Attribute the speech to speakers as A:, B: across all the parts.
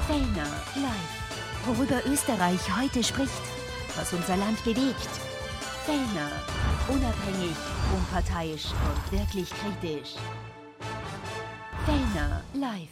A: Fellner live. Worüber Österreich heute spricht, was unser Land bewegt. Fellner. Unabhängig, unparteiisch und wirklich kritisch. Fellner live.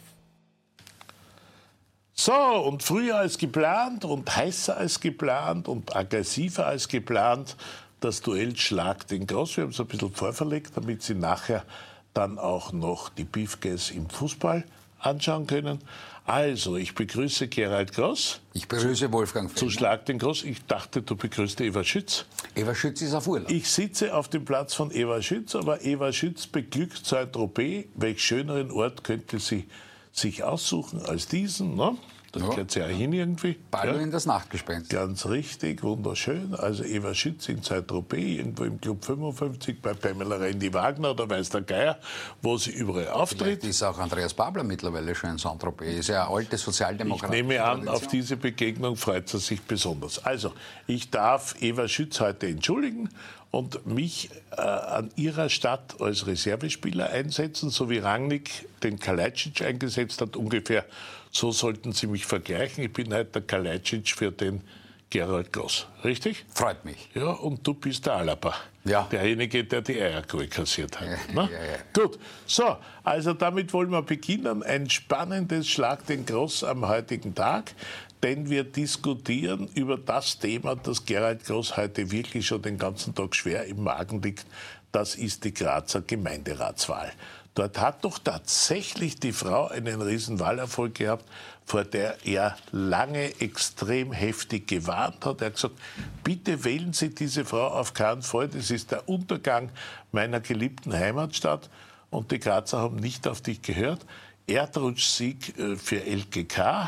B: So, und früher als geplant und heißer als geplant und aggressiver als geplant, das Duell Schlag den Gross. Wir haben es ein bisschen vorverlegt, damit Sie nachher dann auch noch die Beefcakes im Fußball anschauen können. Also, ich begrüße Gerald Gross.
C: Ich begrüße Wolfgang Fellner.
B: Zu Schlag den Gross. Ich dachte, du begrüßt Eva Schütz.
C: Eva Schütz ist auf Urlaub.
B: Ich sitze auf dem Platz von Eva Schütz, aber Eva Schütz beglückt Saint-Tropez. Welch schöneren Ort könnte sie sich aussuchen als diesen, ne? Da gehört sie ja hin irgendwie.
C: Ballo in das Nachtgespenst.
B: Ganz richtig, wunderschön. Also Eva Schütz in Saint-Tropez, irgendwo im Club 55 bei Pamela Rendi-Wagner oder weiß der Geier, wo sie überall auftritt.
C: Vielleicht ist auch Andreas Babler mittlerweile schon in Saint-Tropez. Ist ja eine alte Sozialdemokratie.
B: Ich nehme an, auf diese Begegnung freut sie sich besonders. Also, ich darf Eva Schütz heute entschuldigen und mich an ihrer Stadt als Reservespieler einsetzen, so wie Rangnick den Kalajdzic eingesetzt hat, ungefähr. So sollten Sie mich vergleichen. Ich bin heute der Kalajdzic für den Gerald Gross. Richtig?
C: Freut mich.
B: Ja, und du bist der Alaba.
C: Ja.
B: Derjenige, der die Eierkohl kassiert hat. Ne?
C: Ja.
B: Gut, so, also damit wollen wir beginnen. Ein spannendes Schlag den Gross am heutigen Tag, denn wir diskutieren über das Thema, das Gerald Gross heute wirklich schon den ganzen Tag schwer im Magen liegt. Das ist die Grazer Gemeinderatswahl. Dort hat doch tatsächlich die Frau einen riesen Wahlerfolg gehabt, vor der er lange extrem heftig gewarnt hat. Er hat gesagt, bitte wählen Sie diese Frau auf keinen Fall, das ist der Untergang meiner geliebten Heimatstadt. Und die Grazer haben nicht auf dich gehört. Erdrutschsieg für LKK,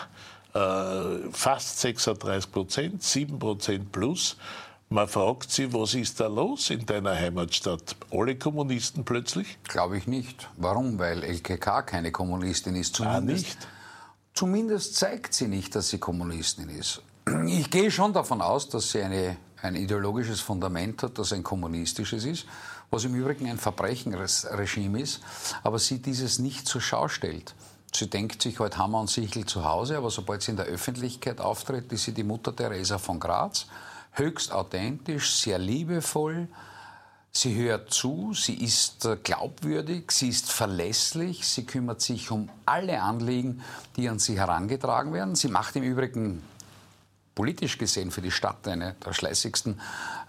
B: fast 36%, 7% plus. Man fragt sich, was ist da los in deiner Heimatstadt? Alle Kommunisten plötzlich?
C: Glaube ich nicht. Warum? Weil LKK keine Kommunistin ist.
B: Nicht?
C: Zumindest zeigt sie nicht, dass sie Kommunistin ist. Ich gehe schon davon aus, dass sie ein ideologisches Fundament hat, das ein kommunistisches ist, was im Übrigen ein Verbrechenregime ist, aber sie dieses nicht zur Schau stellt. Sie denkt sich, heute Hammer und Sichel zu Hause, aber sobald sie in der Öffentlichkeit auftritt, ist sie die Mutter Teresa von Graz. Höchst authentisch, sehr liebevoll. Sie hört zu, sie ist glaubwürdig, sie ist verlässlich, sie kümmert sich um alle Anliegen, die an sie herangetragen werden. Sie macht im Übrigen politisch gesehen für die Stadt eine der schleißigsten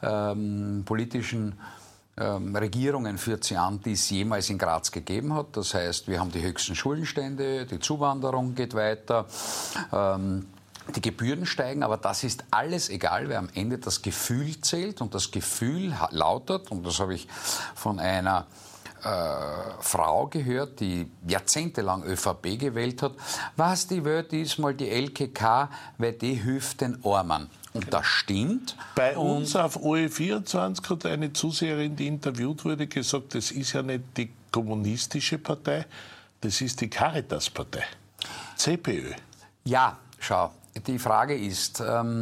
C: politischen Regierungen führt sie an, die es jemals in Graz gegeben hat. Das heißt, wir haben die höchsten Schuldenstände, die Zuwanderung geht weiter, die Gebühren steigen, aber das ist alles egal, weil am Ende das Gefühl zählt und das Gefühl lautet, und das habe ich von einer Frau gehört, die jahrzehntelang ÖVP gewählt hat, was die Welt ist, mal die LKK, weil die hilft den Armen. Und das stimmt.
B: Bei uns auf OE24 hat eine Zuseherin, die interviewt wurde, gesagt, das ist ja nicht die kommunistische Partei, das ist die Caritas-Partei, CPÖ.
C: Ja, schau. Die Frage ist,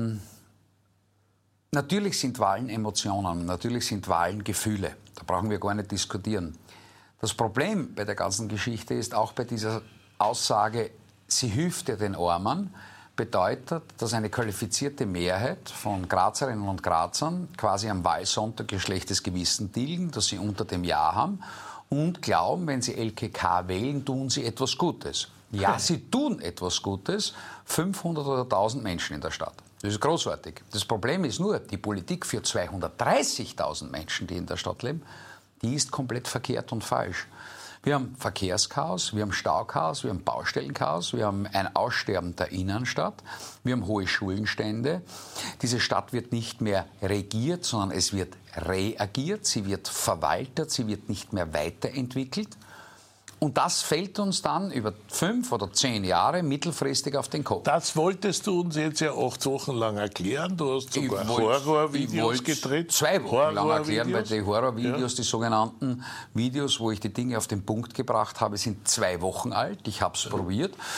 C: natürlich sind Wahlen Emotionen, natürlich sind Wahlen Gefühle. Da brauchen wir gar nicht diskutieren. Das Problem bei der ganzen Geschichte ist auch bei dieser Aussage, sie hilft ja den Armen, bedeutet, dass eine qualifizierte Mehrheit von Grazerinnen und Grazern quasi am Wahlsonntag ein schlechtes Gewissen tilgen, das sie unter dem Jahr haben und glauben, wenn sie LKK wählen, tun sie etwas Gutes. Ja, sie tun etwas Gutes, 500 oder 1000 Menschen in der Stadt. Das ist großartig. Das Problem ist nur, die Politik für 230.000 Menschen, die in der Stadt leben, die ist komplett verkehrt und falsch. Wir haben Verkehrschaos, wir haben Stauchaos, wir haben Baustellenchaos, wir haben ein Aussterben der Innenstadt, wir haben hohe Schuldenstände. Diese Stadt wird nicht mehr regiert, sondern es wird reagiert, sie wird verwaltet, sie wird nicht mehr weiterentwickelt. Und das fällt uns dann über 5 oder 10 Jahre mittelfristig auf den Kopf.
B: Das wolltest du uns jetzt ja 8 Wochen lang erklären. Du hast sogar Horrorvideos gedreht.
C: 2 Wochen lang erklären, weil die Horrorvideos, die sogenannten Videos, wo ich die Dinge auf den Punkt gebracht habe, sind 2 Wochen alt. Ich habe es probiert.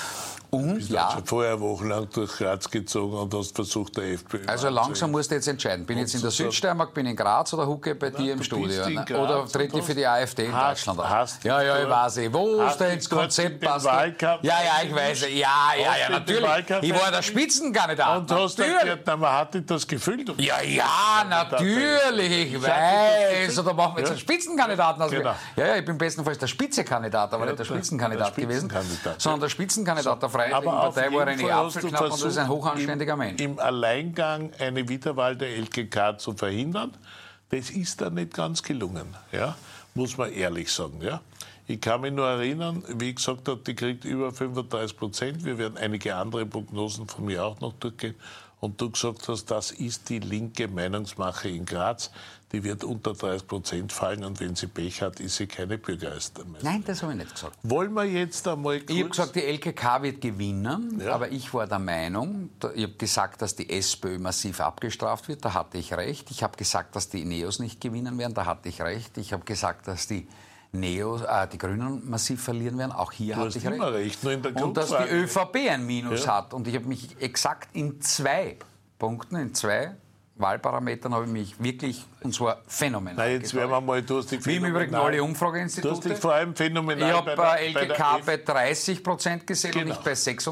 C: Und
B: bist also vorher wochenlang durch Graz gezogen und hast versucht, der FPÖ...
C: Also langsam musst du jetzt entscheiden. Bin ich jetzt in der Südsteiermark, bin ich in Graz oder hucke bei dir im Studio? Oder trete ich für die AfD in Deutschland auf? Ja, ich weiß. Wo ist denn das Konzept passt? Ja, ich weiß. Ja, natürlich. Ich war der Spitzenkandidat.
B: Und hast gesagt, man hatte das Gefühl...
C: Ja, natürlich, ich weiß. Oder machen wir jetzt einen Spitzenkandidaten aus?
B: Genau.
C: Ja, ich bin bestenfalls der Spitzenkandidat, aber nicht der Spitzenkandidat gewesen, sondern der Spitzenkandidat der Freiheitlichen Partei war René Apfelknapp und das ist ein hochanständiger Mensch.
B: Im Alleingang eine Wiederwahl der LKK zu verhindern, das ist dann nicht ganz gelungen, ja? Muss man ehrlich sagen. Ja? Ich kann mich nur erinnern, wie ich gesagt habe, die kriegt über 35%. Wir werden einige andere Prognosen von mir auch noch durchgehen. Und du gesagt hast, das ist die linke Meinungsmache in Graz. Die wird unter 30% fallen und wenn sie Pech hat, ist sie keine Bürgermeisterin.
C: Nein, das habe ich nicht gesagt.
B: Wollen wir jetzt einmal kurz...
C: Ich habe gesagt, die LKK wird gewinnen,
B: Ja.
C: aber ich war der Meinung, ich habe gesagt, dass die SPÖ massiv abgestraft wird, da hatte ich recht. Ich habe gesagt, dass die Neos nicht gewinnen werden, da hatte ich recht. Ich habe gesagt, dass die Grünen massiv verlieren werden. Auch hier hatte ich recht.
B: Nur in der
C: und dass die
B: Grundfrage.
C: ÖVP ein Minus hat. Und ich habe mich exakt in 2 Punkten, in 2 Wahlparametern habe ich mich wirklich, und zwar phänomenal.
B: Na, jetzt werden wir mal, du hast dich
C: wie im Übrigen alle Umfrageinstitute.
B: Du hast dich vor allem phänomenal
C: Ich habe bei LKK
B: bei
C: bei 30% gesehen und
B: Genau.
C: nicht bei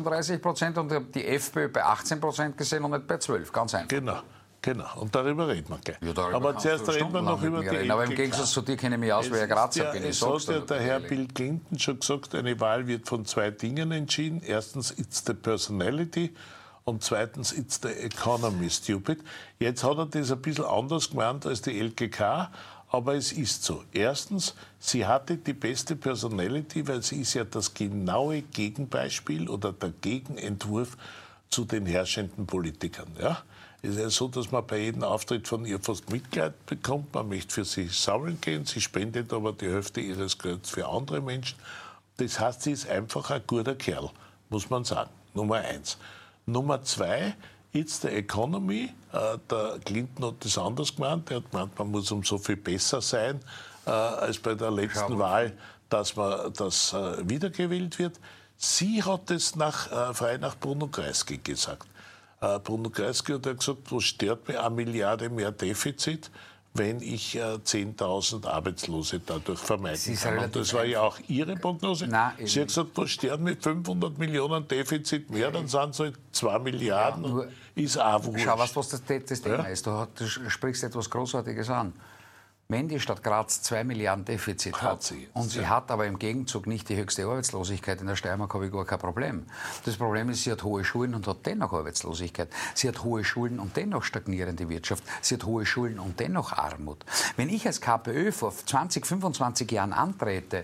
C: 36% und ich habe die FPÖ bei 18% gesehen und nicht bei 12%. Ganz einfach.
B: Genau. Und darüber reden wir gleich.
C: Ja, darüber
B: aber
C: kannst
B: zuerst
C: du
B: reden wir noch
C: stundenlang
B: über
C: mit
B: die
C: mir reden. Aber im
B: LKK.
C: Gegensatz zu dir kenne ich mich aus, weil ich Grazer bin. Ich
B: Es
C: sag's
B: hat ja
C: dir
B: der Herr
C: ehrlich.
B: Bill Clinton schon gesagt, eine Wahl wird von 2 Dingen entschieden. Erstens, it's the personality. Und zweitens, it's the economy, stupid. Jetzt hat er das ein bisschen anders gemeint als die LKK, aber es ist so. Erstens, sie hatte die beste Personality, weil sie ist ja das genaue Gegenbeispiel oder der Gegenentwurf zu den herrschenden Politikern. Ja? Es ist ja so, dass man bei jedem Auftritt von ihr fast Mitleid bekommt. Man möchte für sie sammeln gehen, sie spendet aber die Hälfte ihres Geldes für andere Menschen. Das heißt, sie ist einfach ein guter Kerl, muss man sagen. Nummer 1. Nummer 2, it's the economy. Der Clinton hat das anders gemeint. Er hat gemeint, man muss um so viel besser sein als bei der letzten Wahl, dass wiedergewählt wird. Sie hat es frei nach Bruno Kreisky gesagt. Bruno Kreisky hat ja gesagt, was stört mir 1 Milliarde mehr Defizit, wenn ich 10.000 Arbeitslose dadurch vermeiden kann. Und das war ja auch Ihre Prognose.
C: Nein,
B: Sie hat gesagt, was stört mit 500 Millionen Defizit mehr, dann sind es halt 2 Milliarden.
C: Ja, nur,
B: ist auch wurscht.
C: Schau, was das Thema ist. Du sprichst etwas Großartiges an. Wenn die Stadt Graz 2 Milliarden Defizit hat und sie hat aber im Gegenzug nicht die höchste Arbeitslosigkeit, in der Steiermark habe ich gar kein Problem. Das Problem ist, sie hat hohe Schulden und hat dennoch Arbeitslosigkeit. Sie hat hohe Schulden und dennoch stagnierende Wirtschaft. Sie hat hohe Schulden und dennoch Armut. Wenn ich als KPÖ vor 20, 25 Jahren antrete,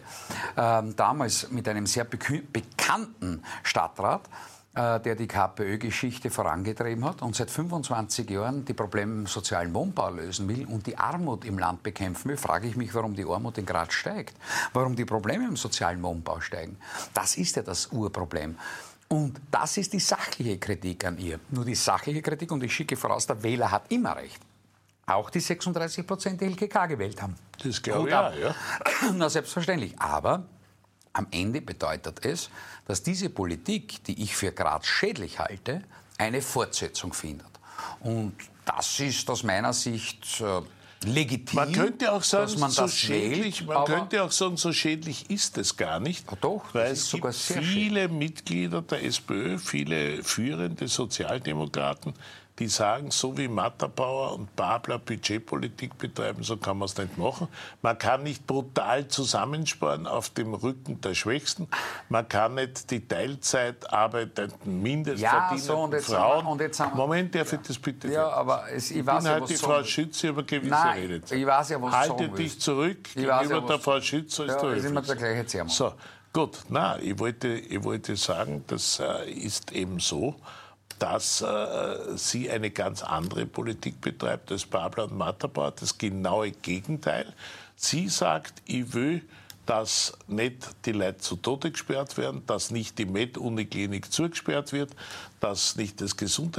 C: damals mit einem sehr bekannten Stadtrat, der die KPÖ-Geschichte vorangetrieben hat und seit 25 Jahren die Probleme im sozialen Wohnbau lösen will und die Armut im Land bekämpfen will, frage ich mich, warum die Armut in Graz steigt. Warum die Probleme im sozialen Wohnbau steigen. Das ist ja das Urproblem. Und das ist die sachliche Kritik an ihr. Nur die sachliche Kritik, und ich schicke voraus, der Wähler hat immer recht. Auch die 36%, die LKK gewählt haben.
B: Das glaube ich auch, ja.
C: Na, selbstverständlich. Aber am Ende bedeutet es, dass diese Politik, die ich für Graz schädlich halte, eine Fortsetzung findet. Und das ist aus meiner Sicht legitim.
B: Man könnte auch sagen,
C: dass man
B: so
C: das
B: schädlich,
C: wählt,
B: könnte auch sagen, so schädlich ist es gar nicht.
C: Ja, doch,
B: weil
C: das ist
B: es
C: sogar
B: gibt
C: sehr
B: viele Mitglieder der SPÖ, viele führende Sozialdemokraten, die sagen, so wie Matterbauer und Babler Budgetpolitik betreiben, so kann man es nicht machen. Man kann nicht brutal zusammensparen auf dem Rücken der Schwächsten. Man kann nicht die Teilzeit arbeitenden, mindestverdienenden Frauen...
C: Und jetzt haben wir,
B: Moment, darf ich das bitte?
C: Ja, aber ich weiß ja, was
B: die Frau Schütze über gewisse
C: Nein,
B: Redezeit.
C: ich weiß ja, was
B: Halte dich zurück gegenüber der Frau Schütze, als du
C: ist immer der gleiche Thema.
B: So, gut. Nein, ich wollte sagen, das ist eben so, dass sie eine ganz andere Politik betreibt als Babler und Matterbauer, das genaue Gegenteil. Sie sagt, ich will dass nicht die Leute zu Tode gesperrt werden, dass nicht die Med-Uniklinik zugesperrt wird, dass nicht die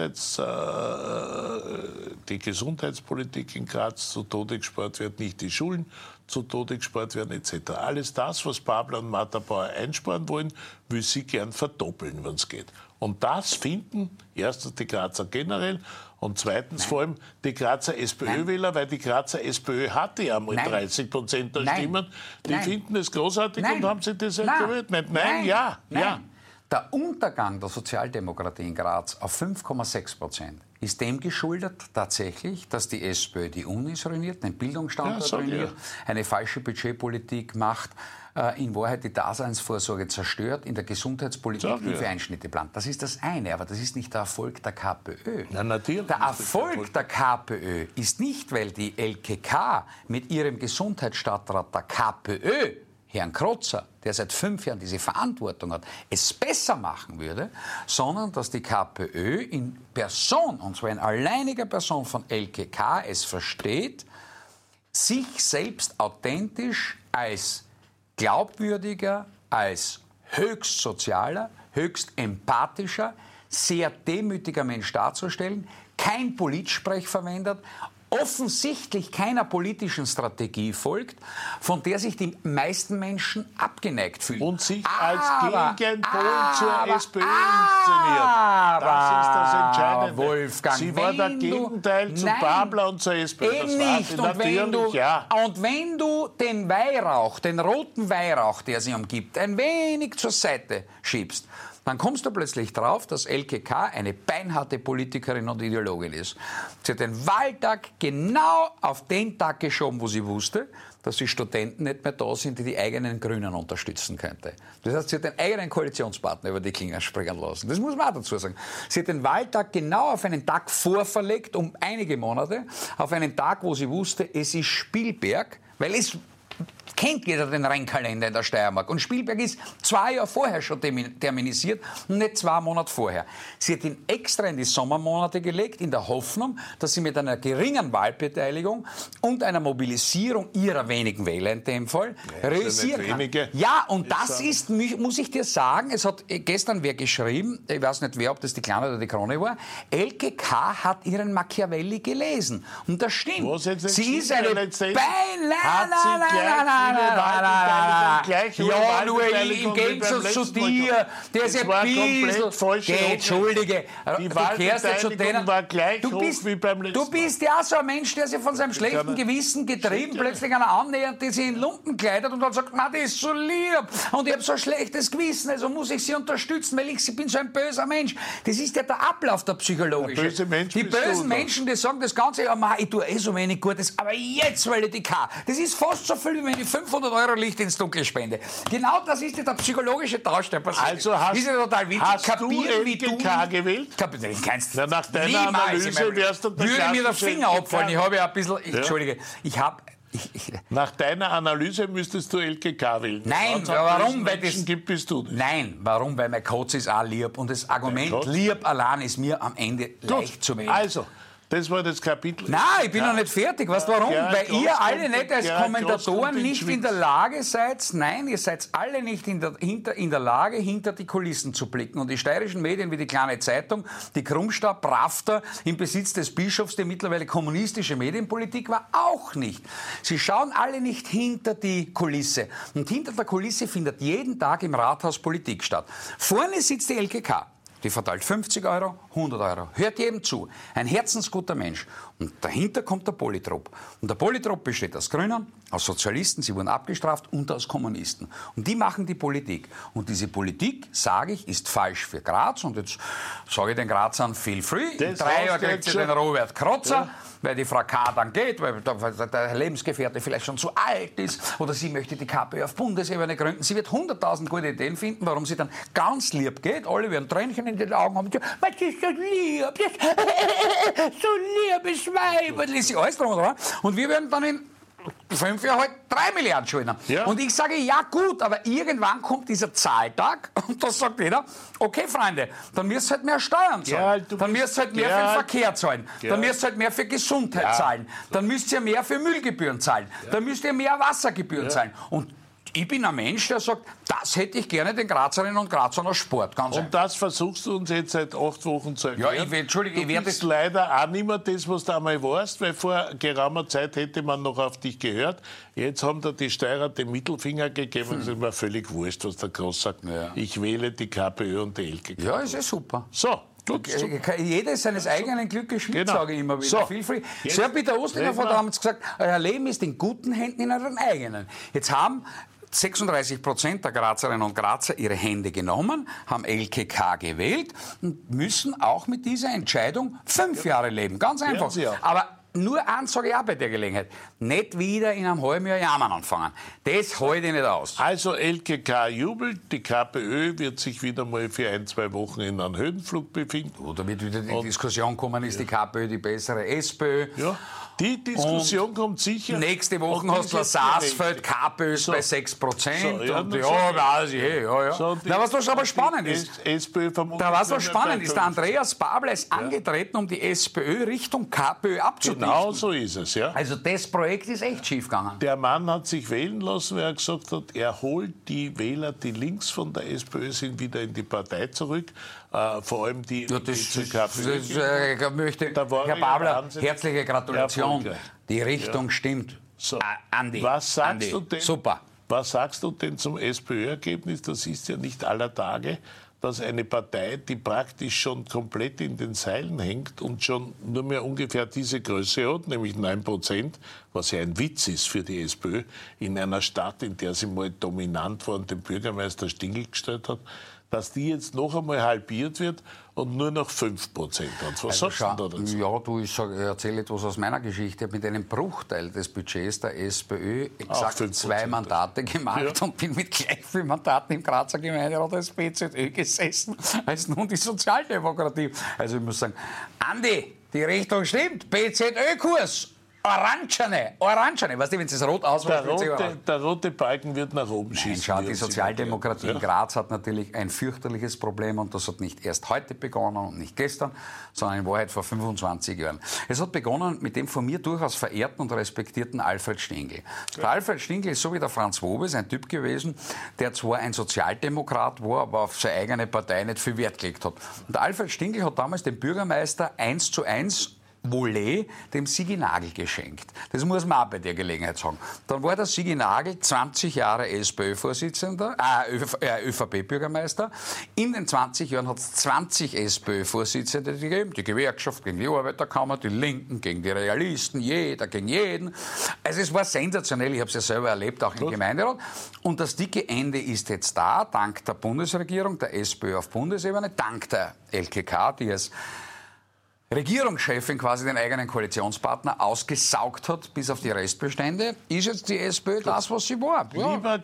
B: Gesundheitspolitik in Graz zu Tode gesperrt wird, nicht die Schulen zu Tode gesperrt werden etc. Alles das, was Babler und Martha Bauer einsparen wollen, will sie gern verdoppeln, wenn es geht. Und das finden erstens die Grazer generell und zweitens vor allem die Grazer SPÖ-Wähler, weil die Grazer SPÖ hatte ja einmal 30% der Stimmen. Die finden es großartig und haben sich das gewählt. Nein.
C: Der Untergang der Sozialdemokratie in Graz auf 5,6% ist dem geschuldet tatsächlich, dass die SPÖ die Unis ruiniert, den Bildungsstandort ruiniert, eine falsche Budgetpolitik macht, in Wahrheit die Daseinsvorsorge zerstört, in der Gesundheitspolitik tiefe Einschnitte plant. Das ist das eine, aber das ist nicht der Erfolg der KPÖ.
B: Na, natürlich
C: der Erfolg der KPÖ ist nicht, weil die LKK mit ihrem Gesundheitsstadtrat der KPÖ, Herrn Krotzer, der seit 5 Jahren diese Verantwortung hat, es besser machen würde, sondern dass die KPÖ in Person, und zwar in alleiniger Person von LKK, es versteht, sich selbst authentisch als glaubwürdiger, als höchst sozialer, höchst empathischer, sehr demütiger Mensch darzustellen, kein Politsprech verwendet, offensichtlich keiner politischen Strategie folgt, von der sich die meisten Menschen abgeneigt fühlen.
B: Und sich als Gegenpol zur SPÖ inszeniert. Das ist das Entscheidende.
C: Wolfgang,
B: sie war der Gegenteil zu Babler und zur SPÖ.
C: Eben nicht. Und wenn du den Weihrauch, den roten Weihrauch, der sie umgibt, ein wenig zur Seite schiebst, dann kommst du plötzlich drauf, dass LKK eine beinharte Politikerin und Ideologin ist. Sie hat den Wahltag genau auf den Tag geschoben, wo sie wusste, dass die Studenten nicht mehr da sind, die die eigenen Grünen unterstützen könnte. Das heißt, sie hat den eigenen Koalitionspartner über die Klinge springen lassen. Das muss man auch dazu sagen. Sie hat den Wahltag genau auf einen Tag vorverlegt, um einige Monate, auf einen Tag, wo sie wusste, es ist Spielberg, weil es kennt jeder den Rennkalender in der Steiermark. Und Spielberg ist 2 Jahre vorher schon terminisiert und nicht 2 Monate vorher. Sie hat ihn extra in die Sommermonate gelegt, in der Hoffnung, dass sie mit einer geringen Wahlbeteiligung und einer Mobilisierung ihrer wenigen Wähler in dem Fall realisieren kann. Ja, und das ist, muss ich dir sagen, es hat gestern wer geschrieben, ich weiß nicht wer, ob das die Kleine oder die Krone war, LKK hat ihren Machiavelli gelesen. Und das stimmt. Sie ist eine ja, nur im Gegensatz zu dir, der ist ein bisschen... Entschuldige, du kehrst ja zu denen... Du bist ja so ein Mensch, der sich von seinem schlechten Gewissen getrieben plötzlich einer annähert, die sich in Lumpen kleidet und dann sagt, na, die ist so lieb und ich habe so ein schlechtes Gewissen, also muss ich sie unterstützen, weil ich bin so ein böser Mensch. Das ist ja der Ablauf der psychologische. Die bösen Menschen, die sagen das Ganze, ja, ich tue so wenig Gutes, aber jetzt will ich die K. Das ist fast so viel, wie wenn ich 500 € Licht ins Dunkel spende. Genau das ist ja der psychologische Tausch, der passiert.
B: Also hast du LKK gewählt?
C: Na, nach deiner Analyse wärst du der würde mir der Finger abfallen. Ich habe ja ein bisschen... Entschuldige,
B: nach deiner Analyse müsstest du LKK wählen.
C: Nein, warum? Weil
B: es gibt, bist du nicht.
C: Nein, warum? Weil mein Coach ist auch lieb und das Argument lieb allein ist mir am Ende leicht zu wählen.
B: Also, das war das Kapitel.
C: Nein, ich bin noch nicht fertig. Weißt du warum? Weil ihr alle nicht als Kommentatoren nicht in der Lage seid, nein, ihr seid alle nicht in der Lage, hinter die Kulissen zu blicken. Und die steirischen Medien wie die Kleine Zeitung, die Krummstab, Pravda, im Besitz des Bischofs, die mittlerweile kommunistische Medienpolitik war, auch nicht. Sie schauen alle nicht hinter die Kulisse. Und hinter der Kulisse findet jeden Tag im Rathaus Politik statt. Vorne sitzt die LKK. Die verteilt 50 €, 100 €. Hört jedem zu. Ein herzensguter Mensch. Und dahinter kommt der Polytrupp. Und der Polytrupp besteht aus Grünen, aus Sozialisten, sie wurden abgestraft, und aus Kommunisten. Und die machen die Politik. Und diese Politik, sage ich, ist falsch für Graz. Und jetzt sage ich den Grazern, feel free. In 3 Jahren kriegt sie den Robert Krotzer. Weil die Frau K. dann geht, weil der Lebensgefährte vielleicht schon zu alt ist oder sie möchte die KPÖ auf Bundesebene gründen. Sie wird 100.000 gute Ideen finden, warum sie dann ganz lieb geht. Alle werden Tränchen in den Augen haben. Was ist so lieb? So liebes Weib. Ist alles drum und dran. Und wir werden dann in 5 Jahre halt 3 Milliarden Schulden. Ja. Und ich sage, ja gut, aber irgendwann kommt dieser Zahltag und da sagt jeder, okay Freunde, dann müsst ihr halt mehr Steuern zahlen, dann müsst ihr halt mehr für den Verkehr zahlen, dann müsst ihr halt mehr für Gesundheit zahlen, dann müsst ihr mehr für Müllgebühren zahlen, dann müsst ihr mehr Wassergebühren zahlen. Und ich bin ein Mensch, der sagt, das hätte ich gerne den Grazerinnen und Grazern als Sport. Ganz
B: und das versuchst du uns jetzt seit 8 Wochen zu erklären.
C: Ja, Entschuldigung, ich werde
B: bist leider auch nicht mehr das, was du einmal warst, weil vor geraumer Zeit hätte man noch auf dich gehört. Jetzt haben dir die Steirer den Mittelfinger gegeben. Es ist mir völlig wurscht, was der Groß sagt.
C: Ja.
B: Ich wähle die KPÖ und die LKK.
C: Ja, ist super.
B: So. Gut,
C: jeder ist seines eigenen Glückes Schmied,
B: Genau.
C: sage ich immer wieder.
B: So.
C: Feel free.
B: Jetzt
C: Sir Peter Ostlinger
B: reden wir-
C: hat damals gesagt, euer Leben ist in guten Händen, in euren eigenen. Jetzt haben 36% der Grazerinnen und Grazer ihre Hände genommen, haben LKK gewählt und müssen auch mit dieser Entscheidung 5 Jahre leben. Ganz einfach.
B: sie auch.
C: Aber nur eins sage ich auch bei der Gelegenheit. Nicht wieder in einem halben Jahr jammern anfangen. Das halte ich nicht aus.
B: Also LKK jubelt, die KPÖ wird sich wieder mal für 1-2 Wochen in einem Höhenflug befinden.
C: Oder wird wieder die Diskussion kommen, ist die KPÖ die bessere SPÖ?
B: Ja, die Diskussion kommt sicher.
C: Nächste Woche
B: Und
C: hast du
B: die ist
C: Saasfeld,
B: berechtigt.
C: KPÖ ist
B: So.
C: bei 6%.
B: So, ja,
C: und
B: na,
C: ja,
B: so.
C: weiß ich, ja.
B: So, und
C: Na, was da aber
B: die
C: spannend ist,
B: SPÖ vermutlich
C: da was
B: nur
C: was
B: mehr
C: spannend
B: bei
C: ist, der
B: 5.
C: Andreas Babler ist angetreten, um die SPÖ Richtung KPÖ abzudichten.
B: Genau so ist es, ja.
C: Also das Projekt ist echt schief gegangen.
B: Der Mann hat sich wählen lassen, weil er gesagt hat, er holt die Wähler, die links von der SPÖ sind, wieder in die Partei zurück. Vor allem die,
C: Ja,
B: die zur KPÖ gehen.
C: möchte
B: Da war
C: Herr
B: er
C: Babler,
B: wahnsinnig
C: herzliche Gratulation.
B: erfolgreich.
C: Die Richtung stimmt.
B: So.
C: Andi,
B: Was sagst
C: Andi,
B: du denn?
C: Super.
B: Was sagst du denn zum SPÖ-Ergebnis? Das ist ja nicht aller Tage, dass eine Partei, die praktisch schon komplett in den Seilen hängt und schon nur mehr ungefähr diese Größe hat, nämlich 9%, was ja ein Witz ist für die SPÖ, in einer Stadt, in der sie mal dominant war und den Bürgermeister Stingl gestellt hat, dass die jetzt noch einmal halbiert wird und nur noch 5% hat. Was sagst du da dazu?
C: Ja, du, ich erzähle etwas aus meiner Geschichte. Ich habe mit einem Bruchteil des Budgets der SPÖ exakt
B: 5%.
C: 2 Mandate gemacht
B: Ja.
C: und bin mit gleich vielen Mandaten im Grazer Gemeinderat als BZÖ gesessen, als nun die Sozialdemokratie. Also ich muss sagen, Andi, die Richtung stimmt, BZÖ-Kurs. Orangene. Weißt du, wenn es rot auswählt,
B: Der rote Balken wird nach oben schießen.
C: Schau,
B: wie
C: die
B: uns
C: Sozialdemokratie
B: immer
C: in Graz hat natürlich ein fürchterliches Problem und das hat nicht erst heute begonnen und nicht gestern, sondern in Wahrheit vor 25 Jahren. Es hat begonnen mit dem von mir durchaus verehrten und respektierten Alfred Stingl. Der Alfred Stingl ist so wie der Franz Wobes ein Typ gewesen, der zwar ein Sozialdemokrat war, aber auf seine eigene Partei nicht viel Wert gelegt hat. Und der Alfred Stingl hat damals den Bürgermeister 1:1 Volé dem Sigi Nagel geschenkt. Das muss man auch bei der Gelegenheit sagen. Dann war der Sigi Nagel 20 Jahre SPÖ-Vorsitzender, ÖVP-Bürgermeister. In den 20 Jahren hat es 20 SPÖ-Vorsitzende gegeben. Die Gewerkschaft gegen die Arbeiterkammer, die Linken gegen die Realisten, jeder gegen jeden. Also es war sensationell, ich habe es ja selber erlebt, auch im Gemeinderat. Und das dicke Ende ist jetzt da, dank der Bundesregierung, der SPÖ auf Bundesebene, dank der LKK, die als Regierungschefin quasi den eigenen Koalitionspartner ausgesaugt hat bis auf die Restbestände, ist jetzt die SPÖ das, was sie war. Ja,
B: Lieber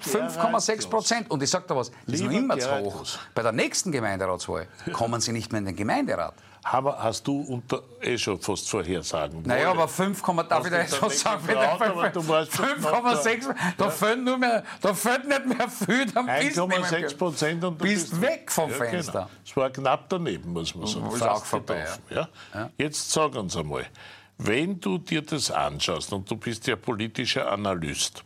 C: 5,6%. Und ich sage da was, das ist noch
B: Lieber
C: immer zu
B: Gerhard
C: hoch.
B: Groß.
C: Bei der nächsten Gemeinderatswahl kommen sie nicht mehr in den Gemeinderat.
B: Aber hast du schon fast vorhersagen
C: Naja,
B: wollen?
C: aber 5, darf ich da jetzt was sagen? Bitte?
B: aber du warst schon
C: 5,6, da fehlt nicht mehr viel, dann bist du
B: 1,6% und du
C: bist weg vom
B: Ja,
C: Fenster.
B: Genau. Es war knapp daneben, muss man sagen.
C: Ist
B: Fast
C: auch vorbei,
B: getroffen, ja? Jetzt sag uns einmal, wenn du dir das anschaust und du bist ja politischer Analyst,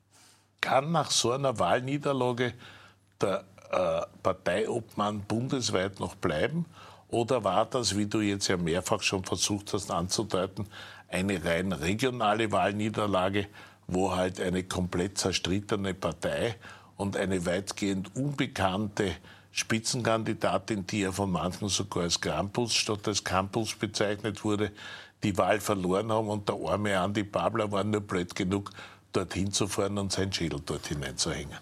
B: kann nach so einer Wahlniederlage der Parteiobmann bundesweit noch bleiben? Oder war das, wie du jetzt ja mehrfach schon versucht hast anzudeuten, eine rein regionale Wahlniederlage, wo halt eine komplett zerstrittene Partei und eine weitgehend unbekannte Spitzenkandidatin, die ja von manchen sogar als Krampus statt als Campus bezeichnet wurde, die Wahl verloren haben und der arme Andi Babler war nur blöd genug, dorthin zu fahren und seinen Schädel dort hineinzuhängen?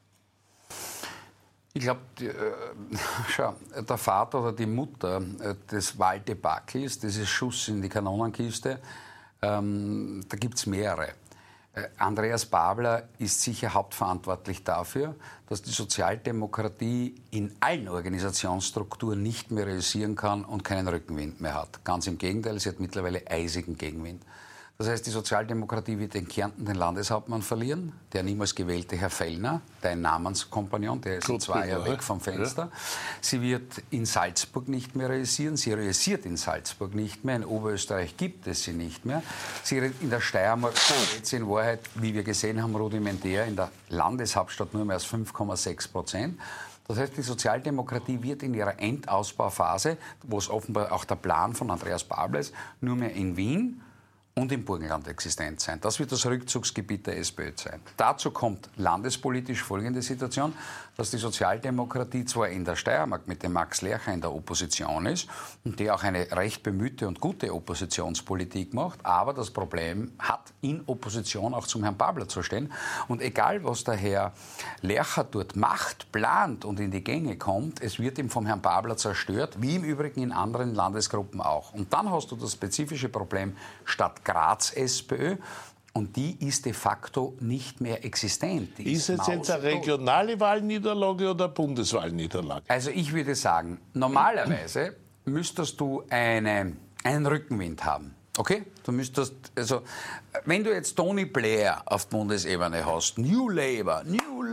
C: Ich glaube, schau, der Vater oder die Mutter des Wahldebakels, dieses Schuss in die Kanonenkiste, da gibt es mehrere. Andreas Babler ist sicher hauptverantwortlich dafür, dass die Sozialdemokratie in allen Organisationsstrukturen nicht mehr realisieren kann und keinen Rückenwind mehr hat. Ganz im Gegenteil, sie hat mittlerweile eisigen Gegenwind. Das heißt, die Sozialdemokratie wird in Kärnten den Landeshauptmann verlieren, der niemals gewählte Herr Fellner, dein Namenskompagnon, der ist in 2 Jahren weg vom Fenster. Ja. Sie wird in Salzburg nicht mehr realisieren. Sie realisiert in Salzburg nicht mehr. In Oberösterreich gibt es sie nicht mehr. Sie in der Steiermark steht sie in Wahrheit, wie wir gesehen haben, rudimentär in der Landeshauptstadt nur mehr als 5,6%. Das heißt, die Sozialdemokratie wird in ihrer Endausbauphase, wo es offenbar auch der Plan von Andreas Babler ist, nur mehr in Wien und im Burgenland existent sein. Das wird das Rückzugsgebiet der SPÖ sein. Dazu kommt landespolitisch folgende Situation, dass die Sozialdemokratie zwar in der Steiermark mit dem Max Lercher in der Opposition ist und der auch eine recht bemühte und gute Oppositionspolitik macht, aber das Problem hat, in Opposition auch zum Herrn Babler zu stehen. Und egal, was der Herr Lercher dort macht, plant und in die Gänge kommt, es wird ihm vom Herrn Babler zerstört, wie im Übrigen in anderen Landesgruppen auch. Und dann hast du das spezifische Problem Stadt Graz SPÖ. Und die ist de facto nicht mehr existent.
B: Ist es jetzt eine regionale Wahlniederlage oder eine Bundeswahlniederlage?
C: Also ich würde sagen, normalerweise müsstest du einen Rückenwind haben. Okay? Du müsstest, also, wenn du jetzt Tony Blair auf Bundesebene hast, New Labour,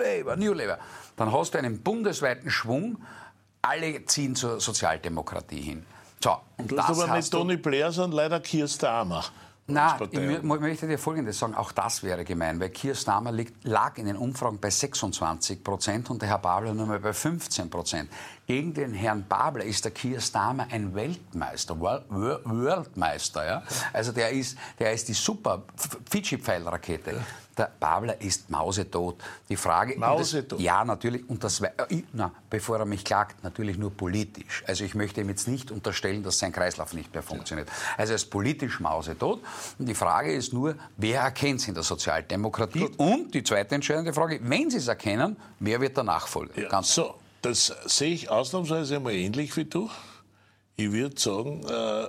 C: dann hast du einen bundesweiten Schwung, alle ziehen zur Sozialdemokratie hin. So,
B: und das ist aber nicht Tony Blair, sondern leider Keir Starmer.
C: Nein, ich möchte dir Folgendes sagen, auch das wäre gemein, weil Keir Starmer lag in den Umfragen bei 26% und der Herr Babler nur mal bei 15%. Gegen den Herrn Babler ist der Keir Starmer ein Weltmeister, Worldmeister. Ja? Also der ist die super Fidschi-Pfeilrakete. Ja. Der Babler ist mausetot. Die Frage,
B: mausetot?
C: Ja, natürlich. Und das, bevor er mich klagt, natürlich nur politisch. Also ich möchte ihm jetzt nicht unterstellen, dass sein Kreislauf nicht mehr funktioniert. Also er ist politisch mausetot. Und die Frage ist nur, wer erkennt es in der Sozialdemokratie? Gut. Und die zweite entscheidende Frage, wenn Sie es erkennen, wer wird der Nachfolger?
B: Ja, so, das sehe ich ausnahmsweise einmal ähnlich wie du. Ich würde sagen,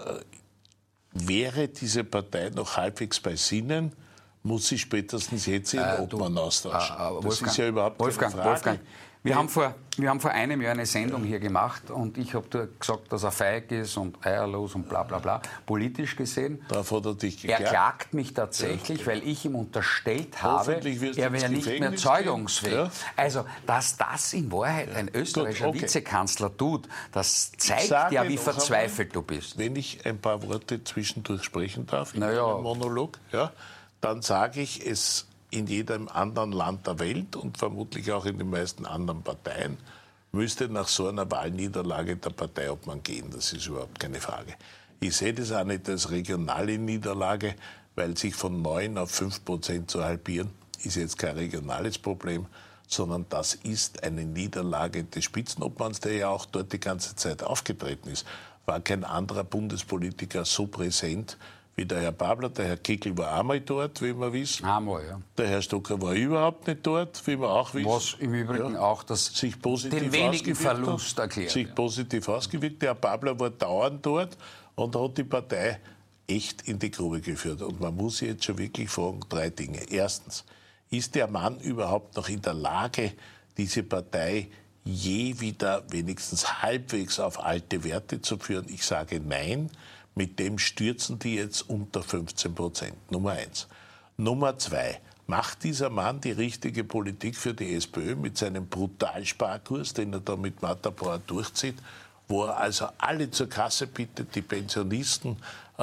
B: wäre diese Partei noch halbwegs bei Sinnen, muss sie spätestens jetzt ihren Obmann austauschen. Das ist ja überhaupt keine Frage.
C: Wolfgang. Wir haben vor einem Jahr eine Sendung hier gemacht und ich habe gesagt, dass er feig ist und eierlos und bla bla bla. Politisch gesehen,
B: darauf hat er dich geklagt.
C: Er klagt mich tatsächlich, weil ich ihm unterstellt habe, er wäre nicht mehr zeugungsfähig. Ja. Also, dass das in Wahrheit ein österreichischer Vizekanzler tut, das zeigt ja, wie verzweifelt du bist.
B: Wenn ich ein paar Worte zwischendurch sprechen darf, in einem Monolog, ja, dann sage ich es in jedem anderen Land der Welt und vermutlich auch in den meisten anderen Parteien, müsste nach so einer Wahlniederlage der Parteiobmann gehen. Das ist überhaupt keine Frage. Ich sehe das auch nicht als regionale Niederlage, weil sich von 9 auf 5% zu halbieren, ist jetzt kein regionales Problem, sondern das ist eine Niederlage des Spitzenobmanns, der ja auch dort die ganze Zeit aufgetreten ist. War kein anderer Bundespolitiker so präsent wie der Herr Babler. Der Herr Kickl war einmal dort, wie wir wissen.
C: Einmal, ja.
B: Der Herr Stocker war überhaupt nicht dort, wie wir auch wissen.
C: Was im Übrigen auch den wenigen Verlust erklärt.
B: Sich positiv ausgewirkt. Der Herr Babler war dauernd dort und hat die Partei echt in die Grube geführt. Und man muss jetzt schon wirklich fragen, 3 Dinge. Erstens, ist der Mann überhaupt noch in der Lage, diese Partei je wieder wenigstens halbwegs auf alte Werte zu führen? Ich sage nein. Mit dem stürzen die jetzt unter 15%. Nummer 1. Nummer 2. Macht dieser Mann die richtige Politik für die SPÖ mit seinem Brutalsparkurs, den er da mit Matterpauer durchzieht, wo er also alle zur Kasse bittet, die Pensionisten,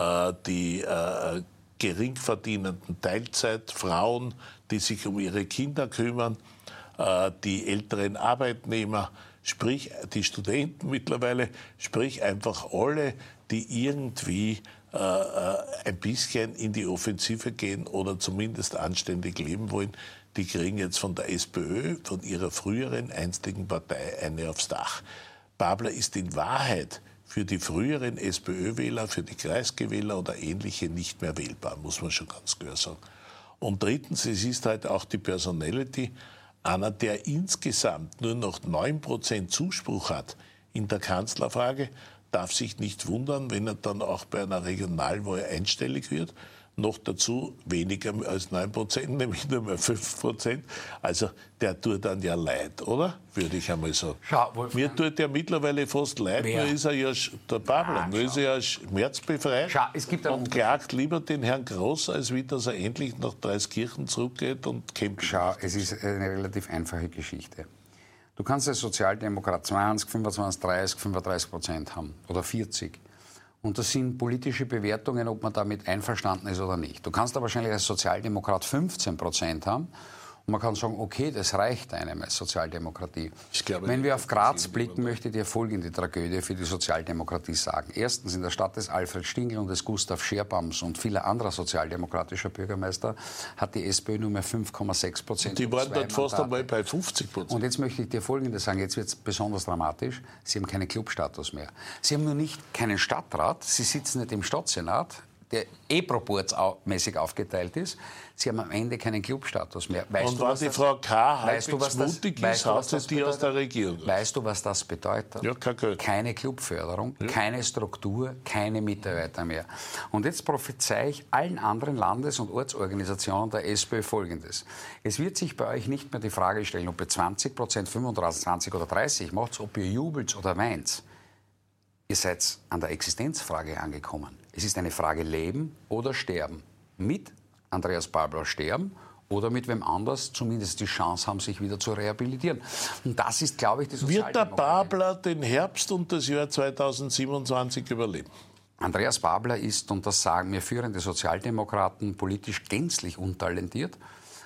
B: die geringverdienenden Teilzeitfrauen, die sich um ihre Kinder kümmern, die älteren Arbeitnehmer, sprich die Studenten mittlerweile, sprich einfach alle, die irgendwie ein bisschen in die Offensive gehen oder zumindest anständig leben wollen, die kriegen jetzt von der SPÖ, von ihrer früheren einstigen Partei, eine aufs Dach. Babler ist in Wahrheit für die früheren SPÖ-Wähler, für die Kreisgewähler oder Ähnliche nicht mehr wählbar, muss man schon ganz klar sagen. Und drittens, es ist halt auch die Personality, einer, der insgesamt nur noch 9% Zuspruch hat in der Kanzlerfrage, darf sich nicht wundern, wenn er dann auch bei einer Regionalwahl einstellig wird. noch dazu weniger als 9%, nämlich nur mehr 5%. Also der tut dann ja leid, oder? Würde ich einmal sagen.
C: Schau, Wolfgang.
B: Mir tut der mittlerweile fast leid,
C: Wer?
B: nur ist er ja der Babler, nur ist er ja schmerzbefreit
C: Schau, es gibt
B: und klagt lieber den Herrn Groß, als wie dass er endlich nach Dreiskirchen zurückgeht und kämpft.
C: Schau, es ist eine relativ einfache Geschichte. Du kannst als Sozialdemokrat 20, 25, 30, 35% haben oder 40. Und das sind politische Bewertungen, ob man damit einverstanden ist oder nicht. Du kannst aber wahrscheinlich als Sozialdemokrat 15% haben. Und man kann sagen, okay, das reicht einem als Sozialdemokratie. Wenn wir auf Graz blicken, möchte ich dir folgende Tragödie für die Sozialdemokratie sagen. Erstens, in der Stadt des Alfred Stingl und des Gustav Scherbams und vieler anderer sozialdemokratischer Bürgermeister hat die SPÖ nur mehr 5,6%.
B: Die waren dort fast einmal bei 50%.
C: Und jetzt möchte ich dir Folgendes sagen, jetzt wird es besonders dramatisch. Sie haben keinen Clubstatus mehr. Sie haben nur nicht keinen Stadtrat, Sie sitzen nicht im Stadtsenat, der proportsmäßig aufgeteilt ist. Sie haben am Ende keinen Clubstatus mehr.
B: Und wenn die Frau K. halbwegs mutig ist, haut sie die aus der Regierung.
C: Weißt du, was das bedeutet?
B: Ja, kein Geld.
C: Keine Clubförderung, keine Struktur, keine Mitarbeiter mehr. Und jetzt prophezei ich allen anderen Landes- und Ortsorganisationen der SPÖ Folgendes. Es wird sich bei euch nicht mehr die Frage stellen, ob ihr 20%, 35%, 20 oder 30 macht, ob ihr jubelt oder weint. Ihr seid an der Existenzfrage angekommen. Es ist eine Frage Leben oder Sterben. Mit Andreas Babler sterben oder mit wem anders zumindest die Chance haben, sich wieder zu rehabilitieren. Und das ist, glaube ich, die Sozialdemokratie.
B: Wird der Babler den Herbst und das Jahr 2027 überleben?
C: Andreas Babler ist, und das sagen mir führende Sozialdemokraten, politisch gänzlich untalentiert.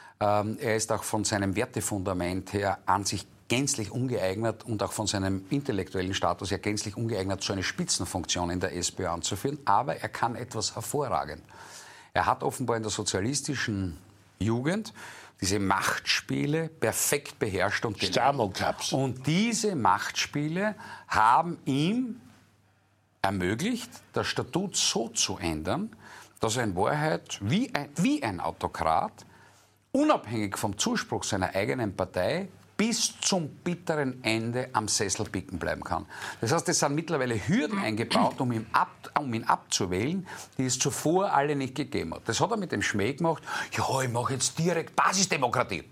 C: Er ist auch von seinem Wertefundament her an sich gänzlich ungeeignet und auch von seinem intellektuellen Status her gänzlich ungeeignet, so eine Spitzenfunktion in der SPÖ anzuführen. Aber er kann etwas hervorragend. Er hat offenbar in der sozialistischen Jugend diese Machtspiele perfekt beherrscht und
B: gelernt.
C: Und diese Machtspiele haben ihm ermöglicht, das Statut so zu ändern, dass er in Wahrheit wie ein Autokrat, unabhängig vom Zuspruch seiner eigenen Partei, bis zum bitteren Ende am Sessel picken bleiben kann. Das heißt, es sind mittlerweile Hürden eingebaut, um ihn abzuwählen, die es zuvor alle nicht gegeben hat. Das hat er mit dem Schmäh gemacht, ja, ich mache jetzt direkt Basisdemokratie.